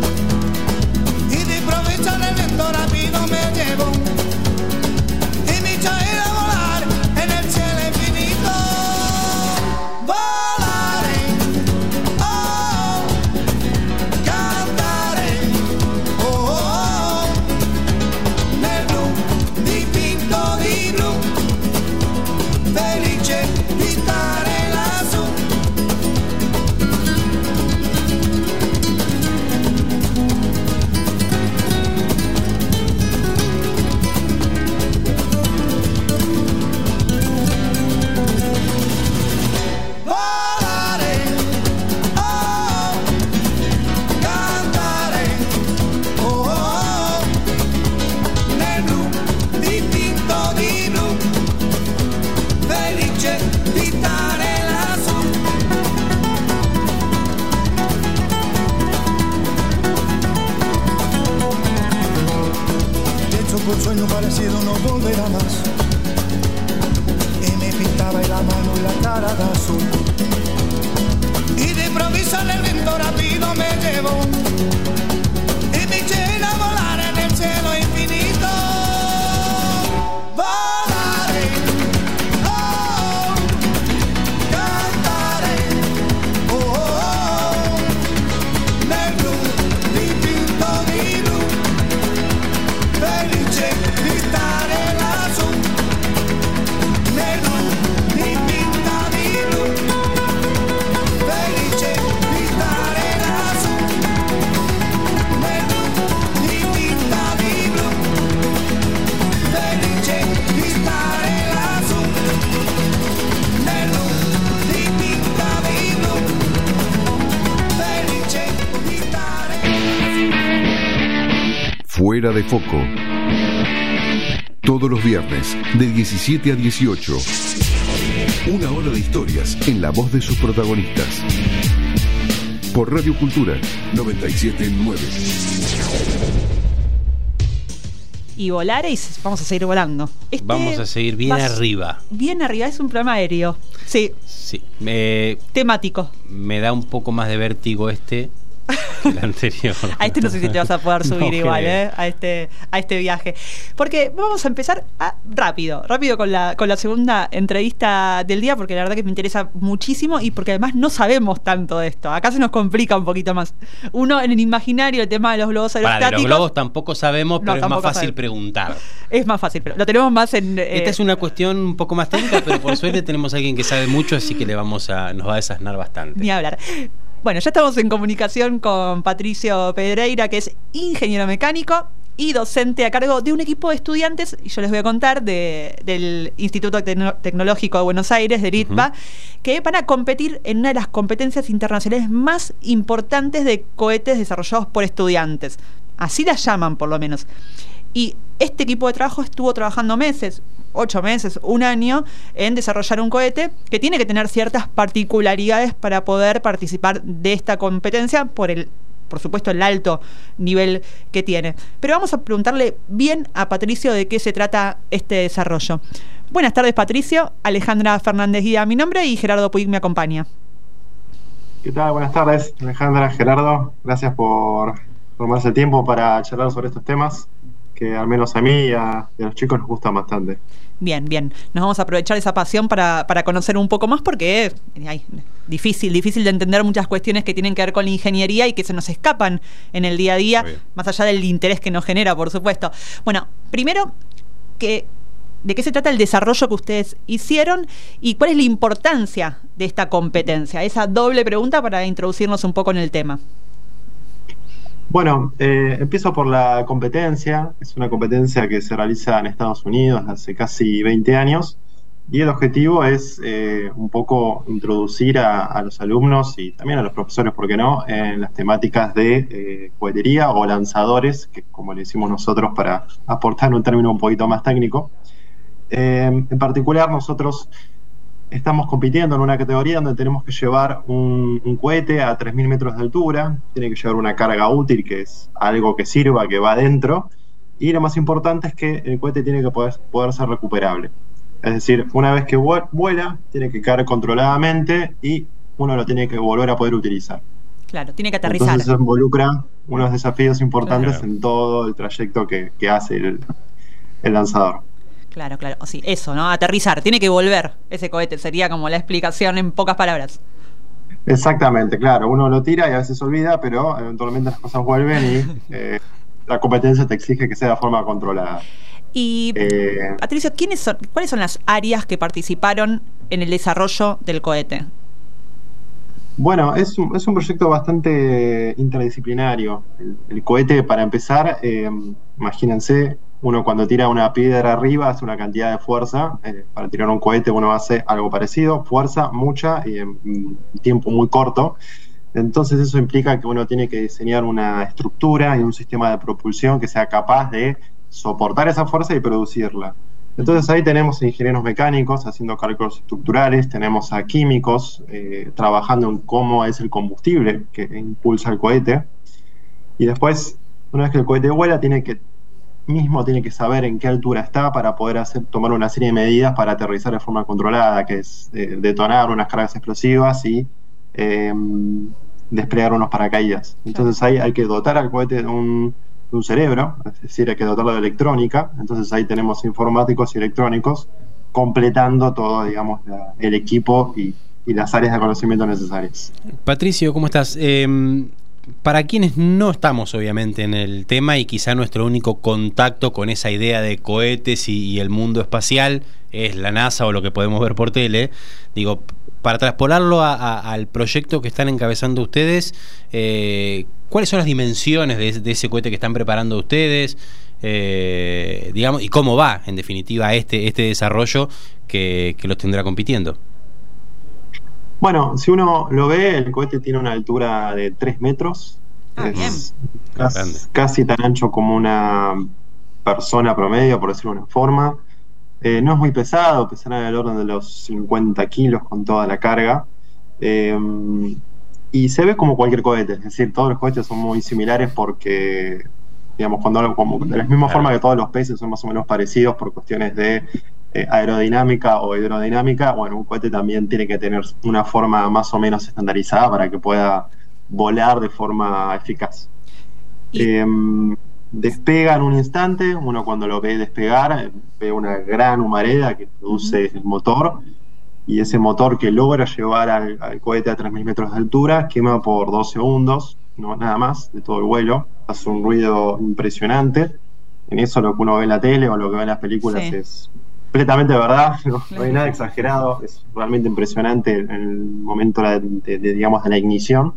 Y de improviso en el viento rápido me llevó. Y me echó a ir a volar en el cielo infinito. Volaré, oh, cantaré, oh, oh, nel blu dipinto di blu, felice di stare lassù. Volare, oh, cantare, oh, oh, nel blu dipinto di blu, felice di stare lassù. Pienso que un sueño parecido no volverá más. Y me pintaba la mano y la cara de azul. Y de improviso en el viento rápido me llevó. Y me eché a volar en el cielo infinito. Volaré, oh, cantaré, oh, oh, nel blu dipinto di blu, felice di stare lassù. Nel blu dipinto di blu, felice di stare lassù. Nel blu dipinto di blu, felice di stare lassù. Nel blu dipinto di blu, felice di stare. Fuera de foco. Todos los viernes, de diecisiete a dieciocho. Una hora de historias en la voz de sus protagonistas. Por Radio Cultura noventa y siete punto nueve. Y volar y s- vamos a seguir volando. Este Vamos a seguir bien vas- arriba. Bien arriba, es un programa aéreo. Sí, Sí, me, temático. me da un poco más de vértigo este que el anterior. A este no sé si te vas a poder No subir igual, creo. ¿eh? A este, a este viaje. Porque vamos a empezar a- rápido, rápido con la, con la segunda entrevista del día, porque la verdad que me interesa muchísimo y porque además no sabemos tanto de esto. Acá se nos complica un poquito más. Uno, en el imaginario, el tema de los globos Para, de aerostáticos. los globos tampoco sabemos, No, pero es más tampoco fácil sabemos. preguntar. Es más fácil, pero lo tenemos más en... eh, Esta es una cuestión un poco más técnica, pero por suerte tenemos a alguien que sabe mucho, así que le vamos a, nos va a desasnar bastante. Ni hablar. Bueno, ya estamos en comunicación con Patricio Pedreira, que es ingeniero mecánico y docente a cargo de un equipo de estudiantes, y yo les voy a contar, de, del Instituto Tecno- Tecnológico de Buenos Aires, del I T B A, uh-huh. que van a competir en una de las competencias internacionales más importantes de cohetes desarrollados por estudiantes. Así las llaman, por lo menos. Y este equipo de trabajo estuvo trabajando meses, ocho meses, un año, en desarrollar un cohete que tiene que tener ciertas particularidades para poder participar de esta competencia por el, por supuesto, el alto nivel que tiene. Pero vamos a preguntarle bien a Patricio de qué se trata este desarrollo. Buenas tardes, Patricio. Alejandra Fernández Guida, mi nombre, y Gerardo Puig me acompaña. ¿Qué tal? Buenas tardes, Alejandra, Gerardo. Gracias por tomarse el tiempo para charlar sobre estos temas, que al menos a mí y a, y a los chicos nos gustan bastante. Bien, bien. Nos vamos a aprovechar esa pasión para, para conocer un poco más, porque es ay, difícil, difícil de entender muchas cuestiones que tienen que ver con la ingeniería y que se nos escapan en el día a día, más allá del interés que nos genera, por supuesto. Bueno, primero, que, ¿de qué se trata el desarrollo que ustedes hicieron y cuál es la importancia de esta competencia? Esa doble pregunta para introducirnos un poco en el tema. Bueno, eh, empiezo por la competencia. Es una competencia que se realiza en Estados Unidos hace casi veinte años y el objetivo es eh, un poco introducir a, a los alumnos y también a los profesores, ¿por qué no?, en las temáticas de eh, cohetería o lanzadores, que como le decimos nosotros para aportar un término un poquito más técnico. Eh, en particular, nosotros estamos compitiendo en una categoría donde tenemos que llevar un, un cohete a tres mil metros de altura, tiene que llevar una carga útil, que es algo que sirva, que va adentro, y lo más importante es que el cohete tiene que poder, poder ser recuperable. Es decir, una vez que vuela, tiene que caer controladamente y uno lo tiene que volver a poder utilizar. Claro, tiene que aterrizar. Entonces eso involucra unos desafíos importantes, claro, en todo el trayecto que, que hace el, el lanzador. Claro, claro, sí, eso, ¿no? Aterrizar, tiene que volver ese cohete, sería como la explicación en pocas palabras. Exactamente, claro, uno lo tira y a veces se olvida, pero eventualmente las cosas vuelven y eh, la competencia te exige que sea de forma controlada. Y, eh, Patricio, ¿quiénes son, ¿cuáles son las áreas que participaron en el desarrollo del cohete? Bueno, es un, es un proyecto bastante interdisciplinario. El, el cohete, para empezar, eh, imagínense, uno cuando tira una piedra arriba hace una cantidad de fuerza. Eh, para tirar un cohete uno hace algo parecido, fuerza mucha y en un tiempo muy corto. Entonces eso implica que uno tiene que diseñar una estructura y un sistema de propulsión que sea capaz de soportar esa fuerza y producirla. Entonces ahí tenemos ingenieros mecánicos haciendo cálculos estructurales, tenemos a químicos eh, trabajando en cómo es el combustible que impulsa el cohete, y después, una vez que el cohete vuela, tiene que mismo tiene que saber en qué altura está para poder hacer, tomar una serie de medidas para aterrizar de forma controlada, que es eh, detonar unas cargas explosivas y eh, desplegar unos paracaídas. Entonces ahí hay que dotar al cohete de un, de un cerebro, es decir, hay que dotarlo de electrónica. Entonces ahí tenemos informáticos y electrónicos completando todo, digamos, la, el equipo y, y las áreas de conocimiento necesarias. Patricio, ¿cómo estás? Eh, para quienes no estamos obviamente en el tema y quizá nuestro único contacto con esa idea de cohetes y, y el mundo espacial es la NASA o lo que podemos ver por tele, digo, para traspolarlo a, a, al proyecto que están encabezando ustedes, eh, ¿cuáles son las dimensiones de, de ese cohete que están preparando ustedes? Eh, digamos, y cómo va, en definitiva, este, este desarrollo que, que los tendrá compitiendo. Bueno, si uno lo ve, el cohete tiene una altura de tres metros. Ah, es casi, casi tan ancho como una persona promedio, por decirlo de una forma. Eh, no es muy pesado, pesará del orden de los cincuenta kilos con toda la carga. Eh, y se ve como cualquier cohete, es decir, todos los cohetes son muy similares porque, digamos, cuando como, de la misma forma que todos los peces son más o menos parecidos por cuestiones de eh, aerodinámica o hidrodinámica, bueno, un cohete también tiene que tener una forma más o menos estandarizada para que pueda volar de forma eficaz. Eh, despega en un instante, uno cuando lo ve despegar, ve una gran humareda que produce el motor, y ese motor que logra llevar al, al cohete a tres mil metros de altura quema por dos segundos, no nada más, de todo el vuelo, hace un ruido impresionante. En eso lo que uno ve en la tele o lo que ve en las películas sí. es completamente verdad, no, no hay nada exagerado, es realmente impresionante en el momento de, de, de, digamos, de la ignición.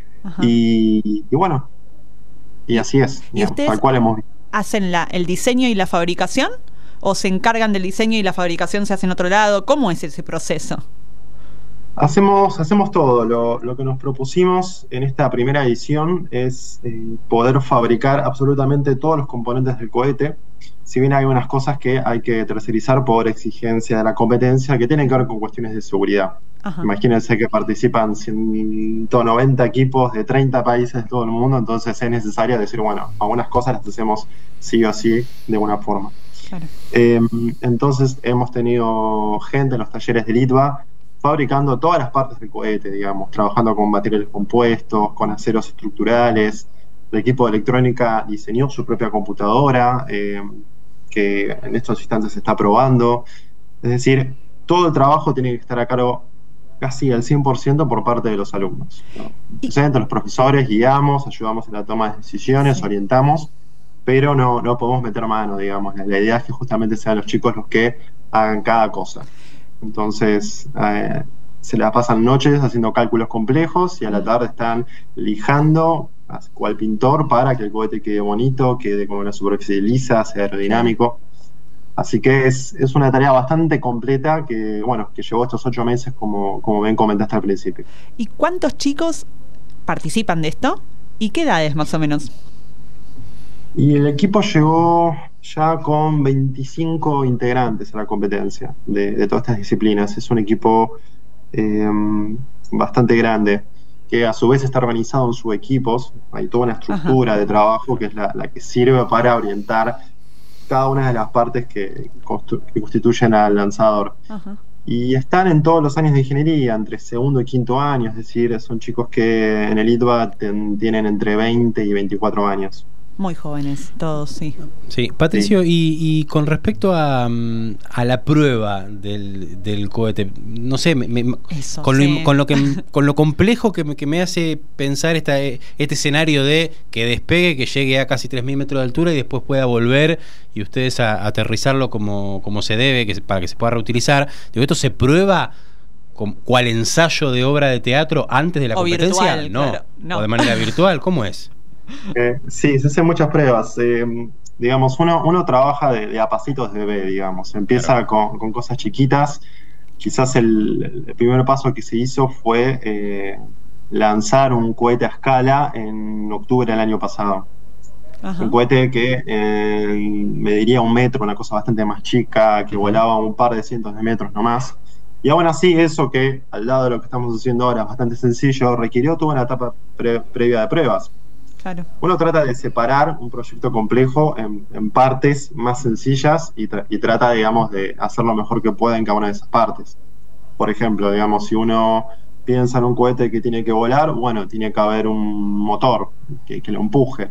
Y, y bueno, y así es, ¿Y digamos, tal cual hemos visto. ¿Hacen la, el diseño y la fabricación? ¿O se encargan del diseño y la fabricación se hace en otro lado? ¿Cómo es ese proceso? Hacemos, hacemos todo. Lo, lo que nos propusimos en esta primera edición es eh, poder fabricar absolutamente todos los componentes del cohete. Si bien hay unas cosas que hay que tercerizar por exigencia de la competencia que tienen que ver con cuestiones de seguridad. Ajá. Imagínense que participan ciento noventa equipos de treinta países de todo el mundo, entonces es necesario decir, bueno, algunas cosas las hacemos sí o sí de una forma. Claro. Eh, entonces hemos tenido gente en los talleres de Litva fabricando todas las partes del cohete, digamos, trabajando con materiales compuestos, con aceros estructurales. El equipo de electrónica diseñó su propia computadora, eh, que en estos instantes se está probando. Es decir, todo el trabajo tiene que estar a cargo casi al cien por ciento por parte de los alumnos, ¿no? Entonces, los profesores guiamos, ayudamos en la toma de decisiones, sí. orientamos, pero no, no podemos meter mano, digamos. La idea es que justamente sean los chicos los que hagan cada cosa. Entonces, eh, se la pasan noches haciendo cálculos complejos y a la tarde están lijando cual pintor, para que el cohete quede bonito, quede con una superficie lisa, sea aerodinámico. Así que es, es una tarea bastante completa que, bueno, que llevó estos ocho meses, como, como bien comentaste al principio. ¿Y cuántos chicos participan de esto? ¿Y qué edades más o menos? Y el equipo llegó ya con veinticinco integrantes a la competencia de, de todas estas disciplinas. Es un equipo eh, bastante grande, que a su vez está organizado en subequipos. Hay toda una estructura Ajá. de trabajo que es la, la que sirve para orientar cada una de las partes que, que constituyen al lanzador. Ajá. Y están en todos los años de ingeniería, entre segundo y quinto año, es decir, son chicos que en el I T B A ten, tienen entre veinte y veinticuatro años. Muy jóvenes, todos, sí. Sí, Patricio, sí. Y, y con respecto a, a la prueba del, del cohete, no sé, me, me, Eso, con, sí. lo, con, lo que, con lo complejo que me, que me hace pensar esta, este escenario de que despegue, que llegue a casi tres mil metros de altura y después pueda volver y ustedes a, a aterrizarlo como, como se debe, que, para que se pueda reutilizar. Digo, ¿esto se prueba con, cual ensayo de obra de teatro antes de la o competencia? Virtual, no. Claro, no. ¿O de manera virtual? ¿Cómo es? Eh, sí, se hacen muchas pruebas. Eh, digamos, uno, uno trabaja de, de a pasitos de bebé, digamos. Empieza claro. con, con cosas chiquitas. Quizás el, el primer paso que se hizo fue eh, lanzar un cohete a escala en octubre del año pasado. Ajá. Un cohete que eh, mediría un metro, una cosa bastante más chica, que volaba un par de cientos de metros nomás. Y aún así, eso que al lado de lo que estamos haciendo ahora es bastante sencillo, requirió toda una etapa pre- previa de pruebas. Claro. Uno trata de separar un proyecto complejo en, en partes más sencillas y, tra- y trata, digamos, de hacer lo mejor que pueda en cada una de esas partes. Por ejemplo, digamos, si uno piensa en un cohete que tiene que volar, bueno, tiene que haber un motor que, que lo empuje.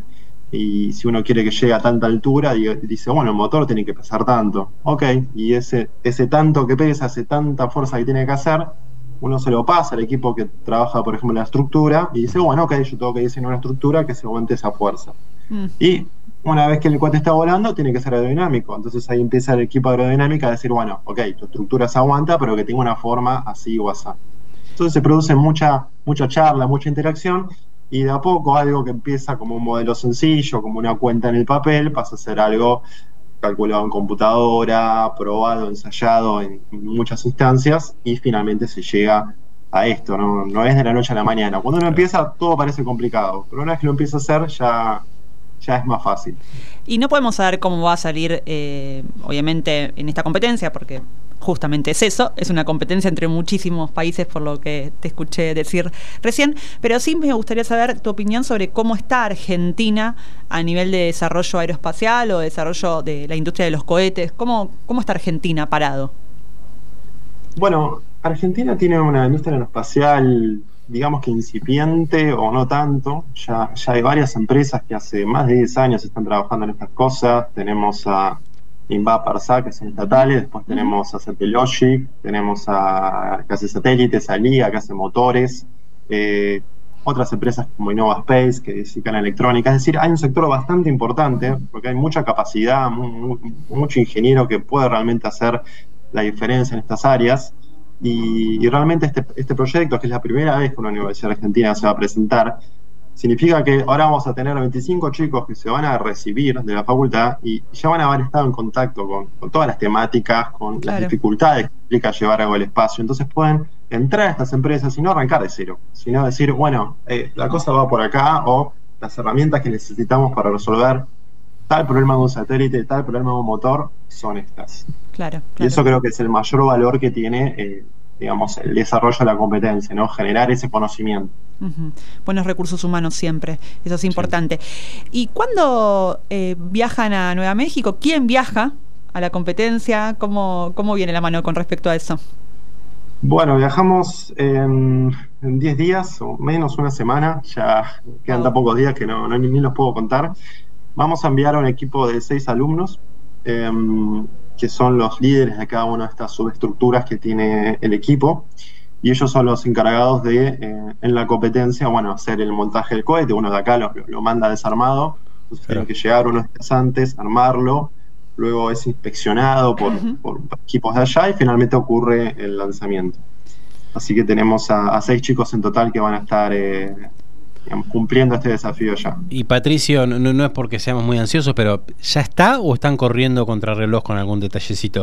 Y si uno quiere que llegue a tanta altura, dice, bueno, el motor tiene que pesar tanto. Ok, y ese, ese tanto que pesa, ese tanta fuerza que tiene que hacer, uno se lo pasa al equipo que trabaja, por ejemplo, en la estructura, y dice, bueno, ok, yo tengo que diseñar una estructura que se aguante esa fuerza. Mm. Y una vez que el cohete está volando, tiene que ser aerodinámico. Entonces ahí empieza el equipo de aerodinámica a decir, bueno, ok, tu estructura se aguanta, pero que tenga una forma así o así. Entonces se produce mucha, mucha charla, mucha interacción, y de a poco algo que empieza como un modelo sencillo, como una cuenta en el papel, pasa a ser algo calculado en computadora, probado, ensayado en muchas instancias, y finalmente se llega a esto, ¿no? No es de la noche a la mañana. Cuando uno empieza, todo parece complicado, pero una vez que lo empieza a hacer, ya, ya es más fácil. Y no podemos saber cómo va a salir, eh, obviamente, en esta competencia, porque justamente es eso, es una competencia entre muchísimos países, por lo que te escuché decir recién, pero sí me gustaría saber tu opinión sobre cómo está Argentina a nivel de desarrollo aeroespacial o desarrollo de la industria de los cohetes. ¿Cómo, cómo está Argentina parado? Bueno, Argentina tiene una industria aeroespacial, digamos que incipiente o no tanto. Ya, ya hay varias empresas que hace más de diez años están trabajando en estas cosas. Tenemos a INVAP, ARSA, que son estatales, después tenemos a Cepelogic, tenemos a que hace satélites, a LIA, que hace motores, eh, otras empresas como Innova Space, que se dedican a electrónica. Es decir, hay un sector bastante importante, porque hay mucha capacidad, mu- mu- mucho ingeniero que puede realmente hacer la diferencia en estas áreas, y, y realmente este, este proyecto, que es la primera vez que una universidad argentina se va a presentar, significa que ahora vamos a tener veinticinco chicos que se van a recibir de la facultad y ya van a haber estado en contacto con, con todas las temáticas, con claro. las dificultades que implica llevar algo al espacio. Entonces pueden entrar a estas empresas y no arrancar de cero, sino decir, bueno, eh, la cosa va por acá, o las herramientas que necesitamos para resolver tal problema de un satélite, tal problema de un motor, son estas. Claro, claro. Y eso creo que es el mayor valor que tiene eh, digamos, el desarrollo de la competencia, ¿no? Generar ese conocimiento. Uh-huh. Buenos recursos humanos siempre, eso es importante. Sí. ¿Y cuándo eh, viajan a Nueva México? ¿Quién viaja a la competencia? ¿Cómo, cómo viene la mano con respecto a eso? Bueno, viajamos en diez días o menos, una semana, ya quedan oh. tan pocos días que no, no ni, ni los puedo contar. Vamos a enviar a un equipo de seis alumnos, eh, que son los líderes de cada una de estas subestructuras que tiene el equipo, y ellos son los encargados de, eh, en la competencia, bueno, hacer el montaje del cohete. Uno de acá lo, lo manda desarmado, entonces claro. tienen que llegar unos días antes, armarlo, luego es inspeccionado por, uh-huh. por equipos de allá, y finalmente ocurre el lanzamiento. Así que tenemos a, a seis chicos en total que van a estar eh, digamos, cumpliendo este desafío ya. Y Patricio, no, no es porque seamos muy ansiosos, pero ¿ya está o están corriendo contra reloj con algún detallecito?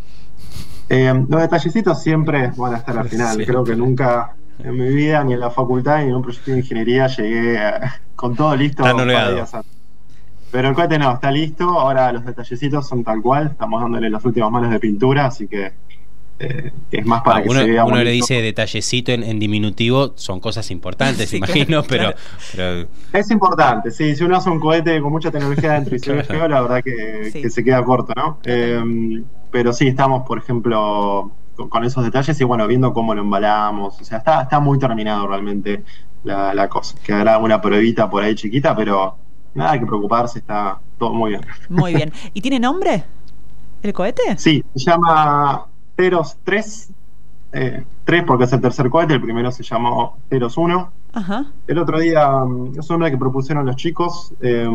Eh, los detallecitos siempre van a estar al final. Sí. Creo que nunca en mi vida, ni en la facultad, ni en un proyecto de ingeniería llegué a, con todo listo. Para días antes. Pero el cohete no, está listo. Ahora los detallecitos son tal cual. Estamos dándole las últimas manos de pintura, así que, eh, que es más para ah, que uno, se vea uno bonito. Le dice detallecito en, en diminutivo, son cosas importantes, sí, imagino, claro, pero, pero... Es importante, sí. Si uno hace un cohete con mucha tecnología dentro y se ve feo, la verdad que, sí. que se queda corto, ¿no? Eh, pero sí, estamos, por ejemplo, con, con esos detalles y bueno, viendo cómo lo embalamos. O sea, está, está muy terminado realmente la, la cosa. Quedará una pruebita por ahí chiquita, pero... nada hay que preocuparse, está todo muy bien. Muy bien. ¿Y tiene nombre el cohete? Sí, se llama Teros tres. Eh, tres porque es el tercer cohete, el primero se llamó Teros uno. Ajá. El otro día es un nombre que propusieron los chicos eh,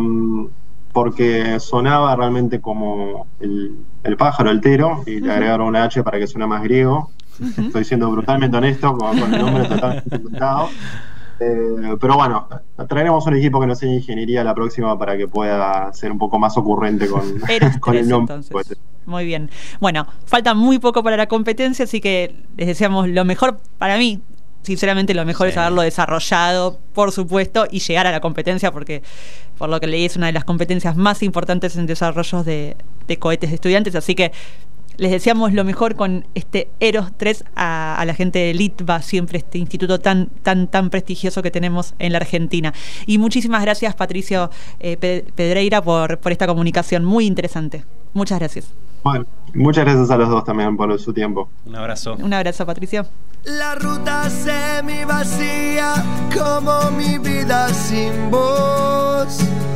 porque sonaba realmente como el, el pájaro, el tero, y uh-huh. le agregaron una H para que suene más griego. Uh-huh. Estoy siendo brutalmente honesto con, con el nombre totalmente inventado. Eh, pero bueno, traeremos un equipo que nos enseñe ingeniería la próxima para que pueda ser un poco más ocurrente con, con el nombre. Entonces. Muy bien. Bueno, falta muy poco para la competencia, así que les deseamos lo mejor. Para mí, sinceramente, lo mejor sí. es haberlo desarrollado, por supuesto, y llegar a la competencia, porque por lo que leí es una de las competencias más importantes en desarrollos de, de cohetes de estudiantes, así que les deseamos lo mejor con este Eros tres a, a la gente de Litva, siempre este instituto tan tan tan prestigioso que tenemos en la Argentina. Y muchísimas gracias, Patricio eh, Pedreira, por, por esta comunicación muy interesante. Muchas gracias. Bueno, muchas gracias a los dos también por su tiempo. Un abrazo. Un abrazo, Patricio. La ruta semi vacía como mi vida sin voz.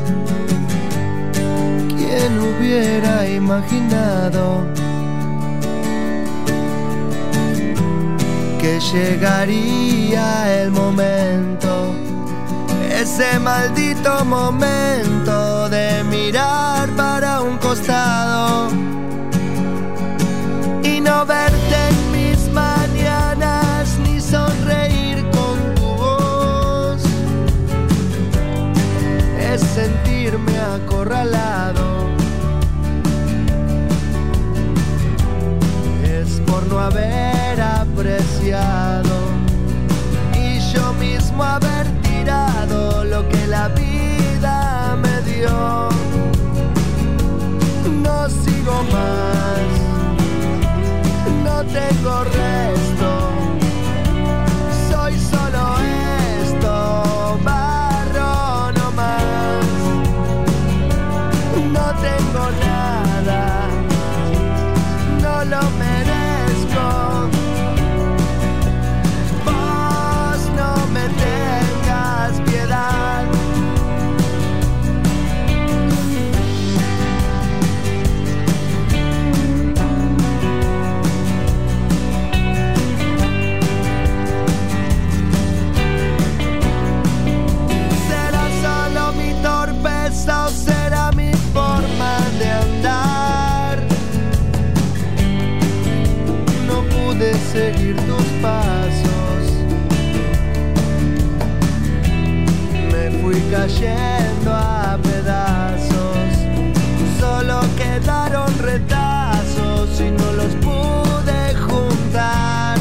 ¿Quién hubiera imaginado que llegaría el momento, ese maldito momento de mirar para un costado y no verte en mis mañanas ni sonreír con tu voz? Es sentirme acorralado, es por no haber apreciado y yo mismo haber tirado lo que la vida me dio. No sigo más, no tengo resto, soy solo esto, barro no más. No tengo nada, no lo merezco. ¿O será mi forma de andar? No pude seguir tus pasos, me fui cayendo a pedazos, solo quedaron retazos y no los pude juntar.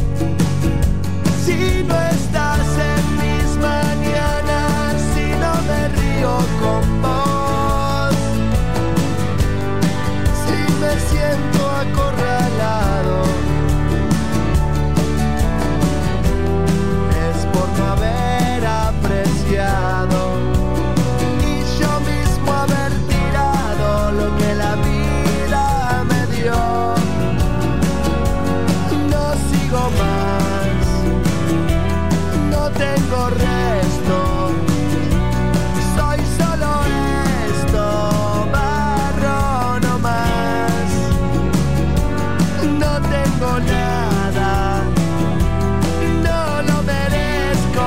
Si no estás en mis mañanas, si no me río con vos, si me siento acorralado, es por no haber apreciado y yo mismo haber tirado lo que la vida me dio. No sigo más, no tengo resto, soy solo esto, barro no más. No tengo nada, no lo merezco.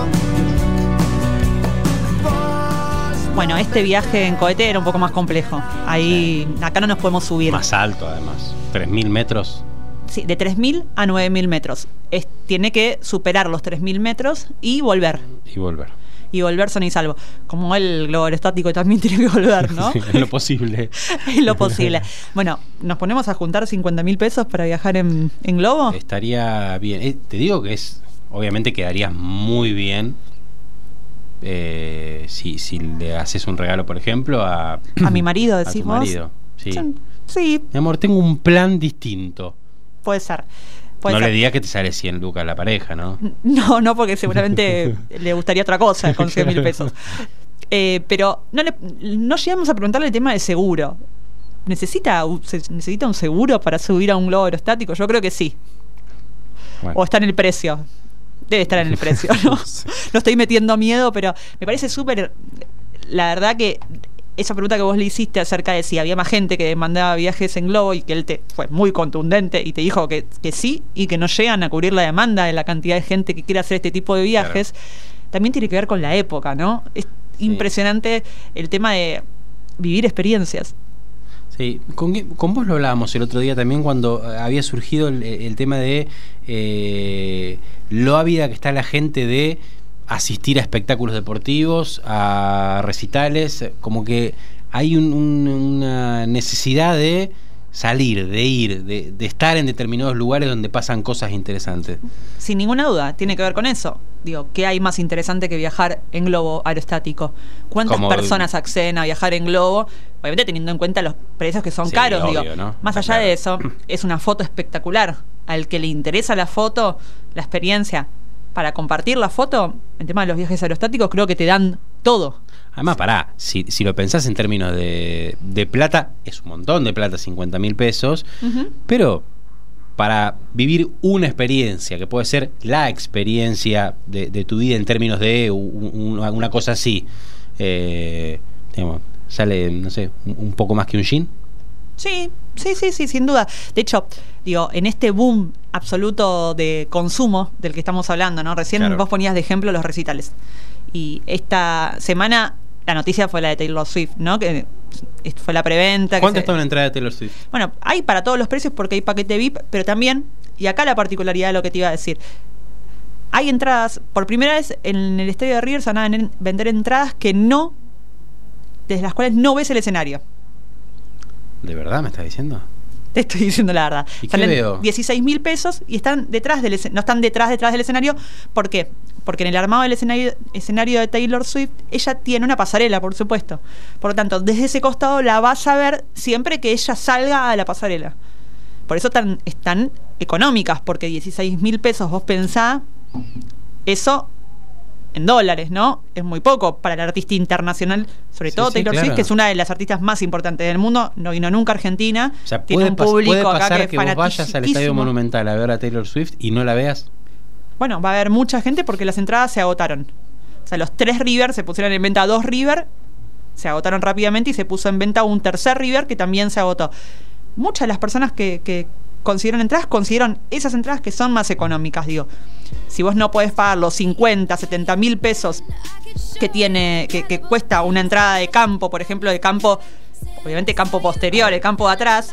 Vos Bueno, este viaje en cohete era un poco más complejo. Ahí, acá no nos podemos subir. Más alto, además. tres mil metros. Sí, de tres mil a nueve mil metros. Es, tiene que superar los tres mil metros y volver. Y volver. y volver sano y salvo. Como el globo aerostático también tiene que volver, ¿no? En lo posible. En lo posible. Bueno, ¿nos ponemos a juntar cincuenta mil pesos para viajar en, en globo? Estaría bien. Eh, te digo que es, obviamente quedarías muy bien eh, si, si le haces un regalo, por ejemplo, a... A mi marido, decís a tu vos. marido, sí. Sí. Mi amor, tengo un plan distinto. Puede ser. Puede no ser. le digas que te sale cien lucas a la pareja, ¿no? No, no, porque seguramente le gustaría otra cosa con cien mil pesos. Eh, pero no, le, no llegamos a preguntarle el tema de seguro. ¿Necesita, se, ¿Necesita un seguro para subir a un globo aerostático? Yo creo que sí. Bueno. O está en el precio. Debe estar en el precio, ¿no? No estoy metiendo miedo, pero me parece súper... La verdad que esa pregunta que vos le hiciste acerca de si había más gente que demandaba viajes en globo y que él te fue muy contundente y te dijo que, que sí y que no llegan a cubrir la demanda de la cantidad de gente que quiere hacer este tipo de viajes, claro. También tiene que ver con la época, ¿no? Es sí. impresionante el tema de vivir experiencias. Sí, con, con vos lo hablábamos el otro día también cuando había surgido el, el tema de eh, lo ávida que está la gente de asistir a espectáculos deportivos, a recitales, como que hay un, un, una necesidad de salir, de ir, de, de estar en determinados lugares donde pasan cosas interesantes. Sin ninguna duda, tiene que ver con eso. Digo, ¿qué hay más interesante que viajar en globo aerostático? ¿Cuántas Como personas el... acceden a viajar en globo? Obviamente teniendo en cuenta los precios que son sí, caros. Obvio, digo, ¿no? Más allá claro. de eso, es una foto espectacular. Al que le interesa la foto, la experiencia, para compartir la foto, en tema de los viajes aerostáticos, creo que te dan todo. Además, pará, si, si lo pensás en términos de, de plata, es un montón de plata, cincuenta mil pesos, uh-huh. pero para vivir una experiencia, que puede ser la experiencia de, de tu vida en términos de un, un, una cosa así, eh, digamos, sale, no sé, un, un poco más que un jean. Sí, sí, sí, sí, sin duda. De hecho, digo, en este boom absoluto de consumo del que estamos hablando, ¿no? Recién claro. vos ponías de ejemplo los recitales. Y esta semana la noticia fue la de Taylor Swift, ¿no? Que fue la preventa. ¿Cuánto que está se... una entrada de Taylor Swift? Bueno, hay para todos los precios porque hay paquete V I P, pero también, y acá la particularidad de lo que te iba a decir, hay entradas, por primera vez en el estadio de River se van a vender entradas que no, desde las cuales no ves el escenario. ¿De verdad me estás diciendo? Te estoy diciendo la verdad. ¿Y qué veo? dieciséis mil pesos y están detrás del no están detrás detrás del escenario. ¿Por qué? Porque en el armado del escenario, escenario de Taylor Swift, ella tiene una pasarela, por supuesto. Por lo tanto, desde ese costado la vas a ver siempre que ella salga a la pasarela. Por eso tan, están económicas, porque dieciséis mil pesos, vos pensá, eso en dólares, ¿no? Es muy poco para el artista internacional, sobre sí, todo sí, Taylor claro. Swift, que es una de las artistas más importantes del mundo, no vino nunca a Argentina, o sea, tiene un público puede pasar acá que, que vos vayas al Estadio Monumental a ver a Taylor Swift y no la veas. Bueno, va a haber mucha gente porque las entradas se agotaron. O sea, los tres River, se pusieron en venta dos River, se agotaron rápidamente y se puso en venta un tercer River que también se agotó. Muchas de las personas que, que consiguieron entradas, consiguieron esas entradas que son más económicas, digo. Si vos no podés pagar los cincuenta, setenta mil pesos que tiene, que, que cuesta una entrada de campo, por ejemplo, de campo, obviamente campo posterior, el campo de atrás,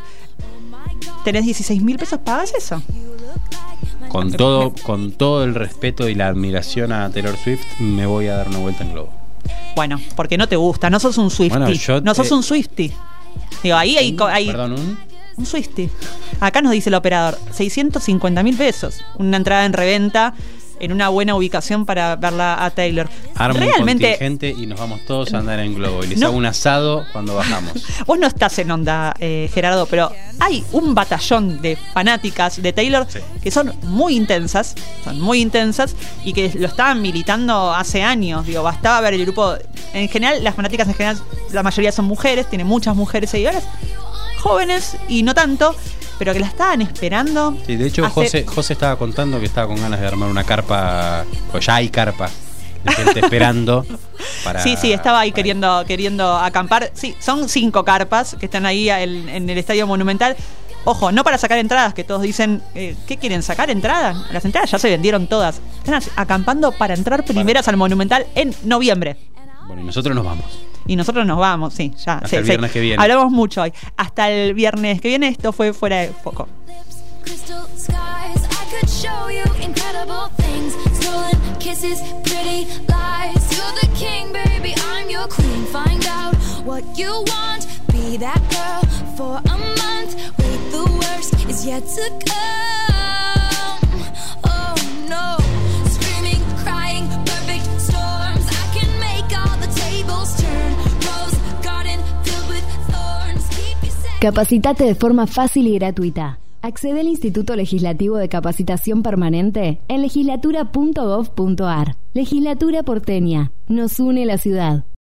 tenés dieciséis mil pesos, pagas eso. Con todo, con todo el respeto y la admiración a Taylor Swift, me voy a dar una vuelta en globo. Bueno, porque no te gusta, no sos un Swiftie. Bueno, yo no sos eh, un Swiftie. Digo, ahí hay, hay perdón, un un Swiftie. Acá nos dice el operador, seiscientos cincuenta mil pesos. Una entrada en reventa en una buena ubicación para verla a Taylor. Armo realmente un contingente y nos vamos todos a andar en globo. Y les no, hago un asado cuando bajamos. Vos no estás en onda, eh, Gerardo, pero hay un batallón de fanáticas de Taylor sí. que son muy intensas, son muy intensas y que lo estaban militando hace años. Digo, bastaba ver el grupo. En general, las fanáticas en general, la mayoría son mujeres, tiene muchas mujeres seguidoras, jóvenes y no tanto, pero que la estaban esperando. Sí, de hecho, hace... José, José estaba contando que estaba con ganas de armar una carpa, pues ya hay carpa de gente esperando para... Sí, sí, estaba ahí queriendo, queriendo acampar. Sí, son cinco carpas que están ahí en, en el Estadio Monumental. Ojo, no para sacar entradas, que todos dicen, eh, ¿qué quieren? ¿Sacar entradas? Las entradas ya se vendieron todas. Están acampando para entrar primeras al Monumental en noviembre. Bueno, y nosotros nos vamos. Y nosotros nos vamos, sí, ya. Hasta sí, el viernes sí. que viene. Hablamos mucho hoy. Hasta el viernes que viene, esto fue Fuera de Foco. could show you incredible things. Stolen kisses, pretty lies. You're the king, baby, I'm your queen. Find out what you want, be that girl for a month. Wait, the worst is yet to come. Oh no, screaming, crying, perfect storms. I can make all the tables turn. Rose garden filled with thorns. Keep you safe. Capacitate de forma fácil y gratuita. Accede al Instituto Legislativo de Capacitación Permanente en legislatura punto gov punto ar. Legislatura porteña. Nos une la ciudad.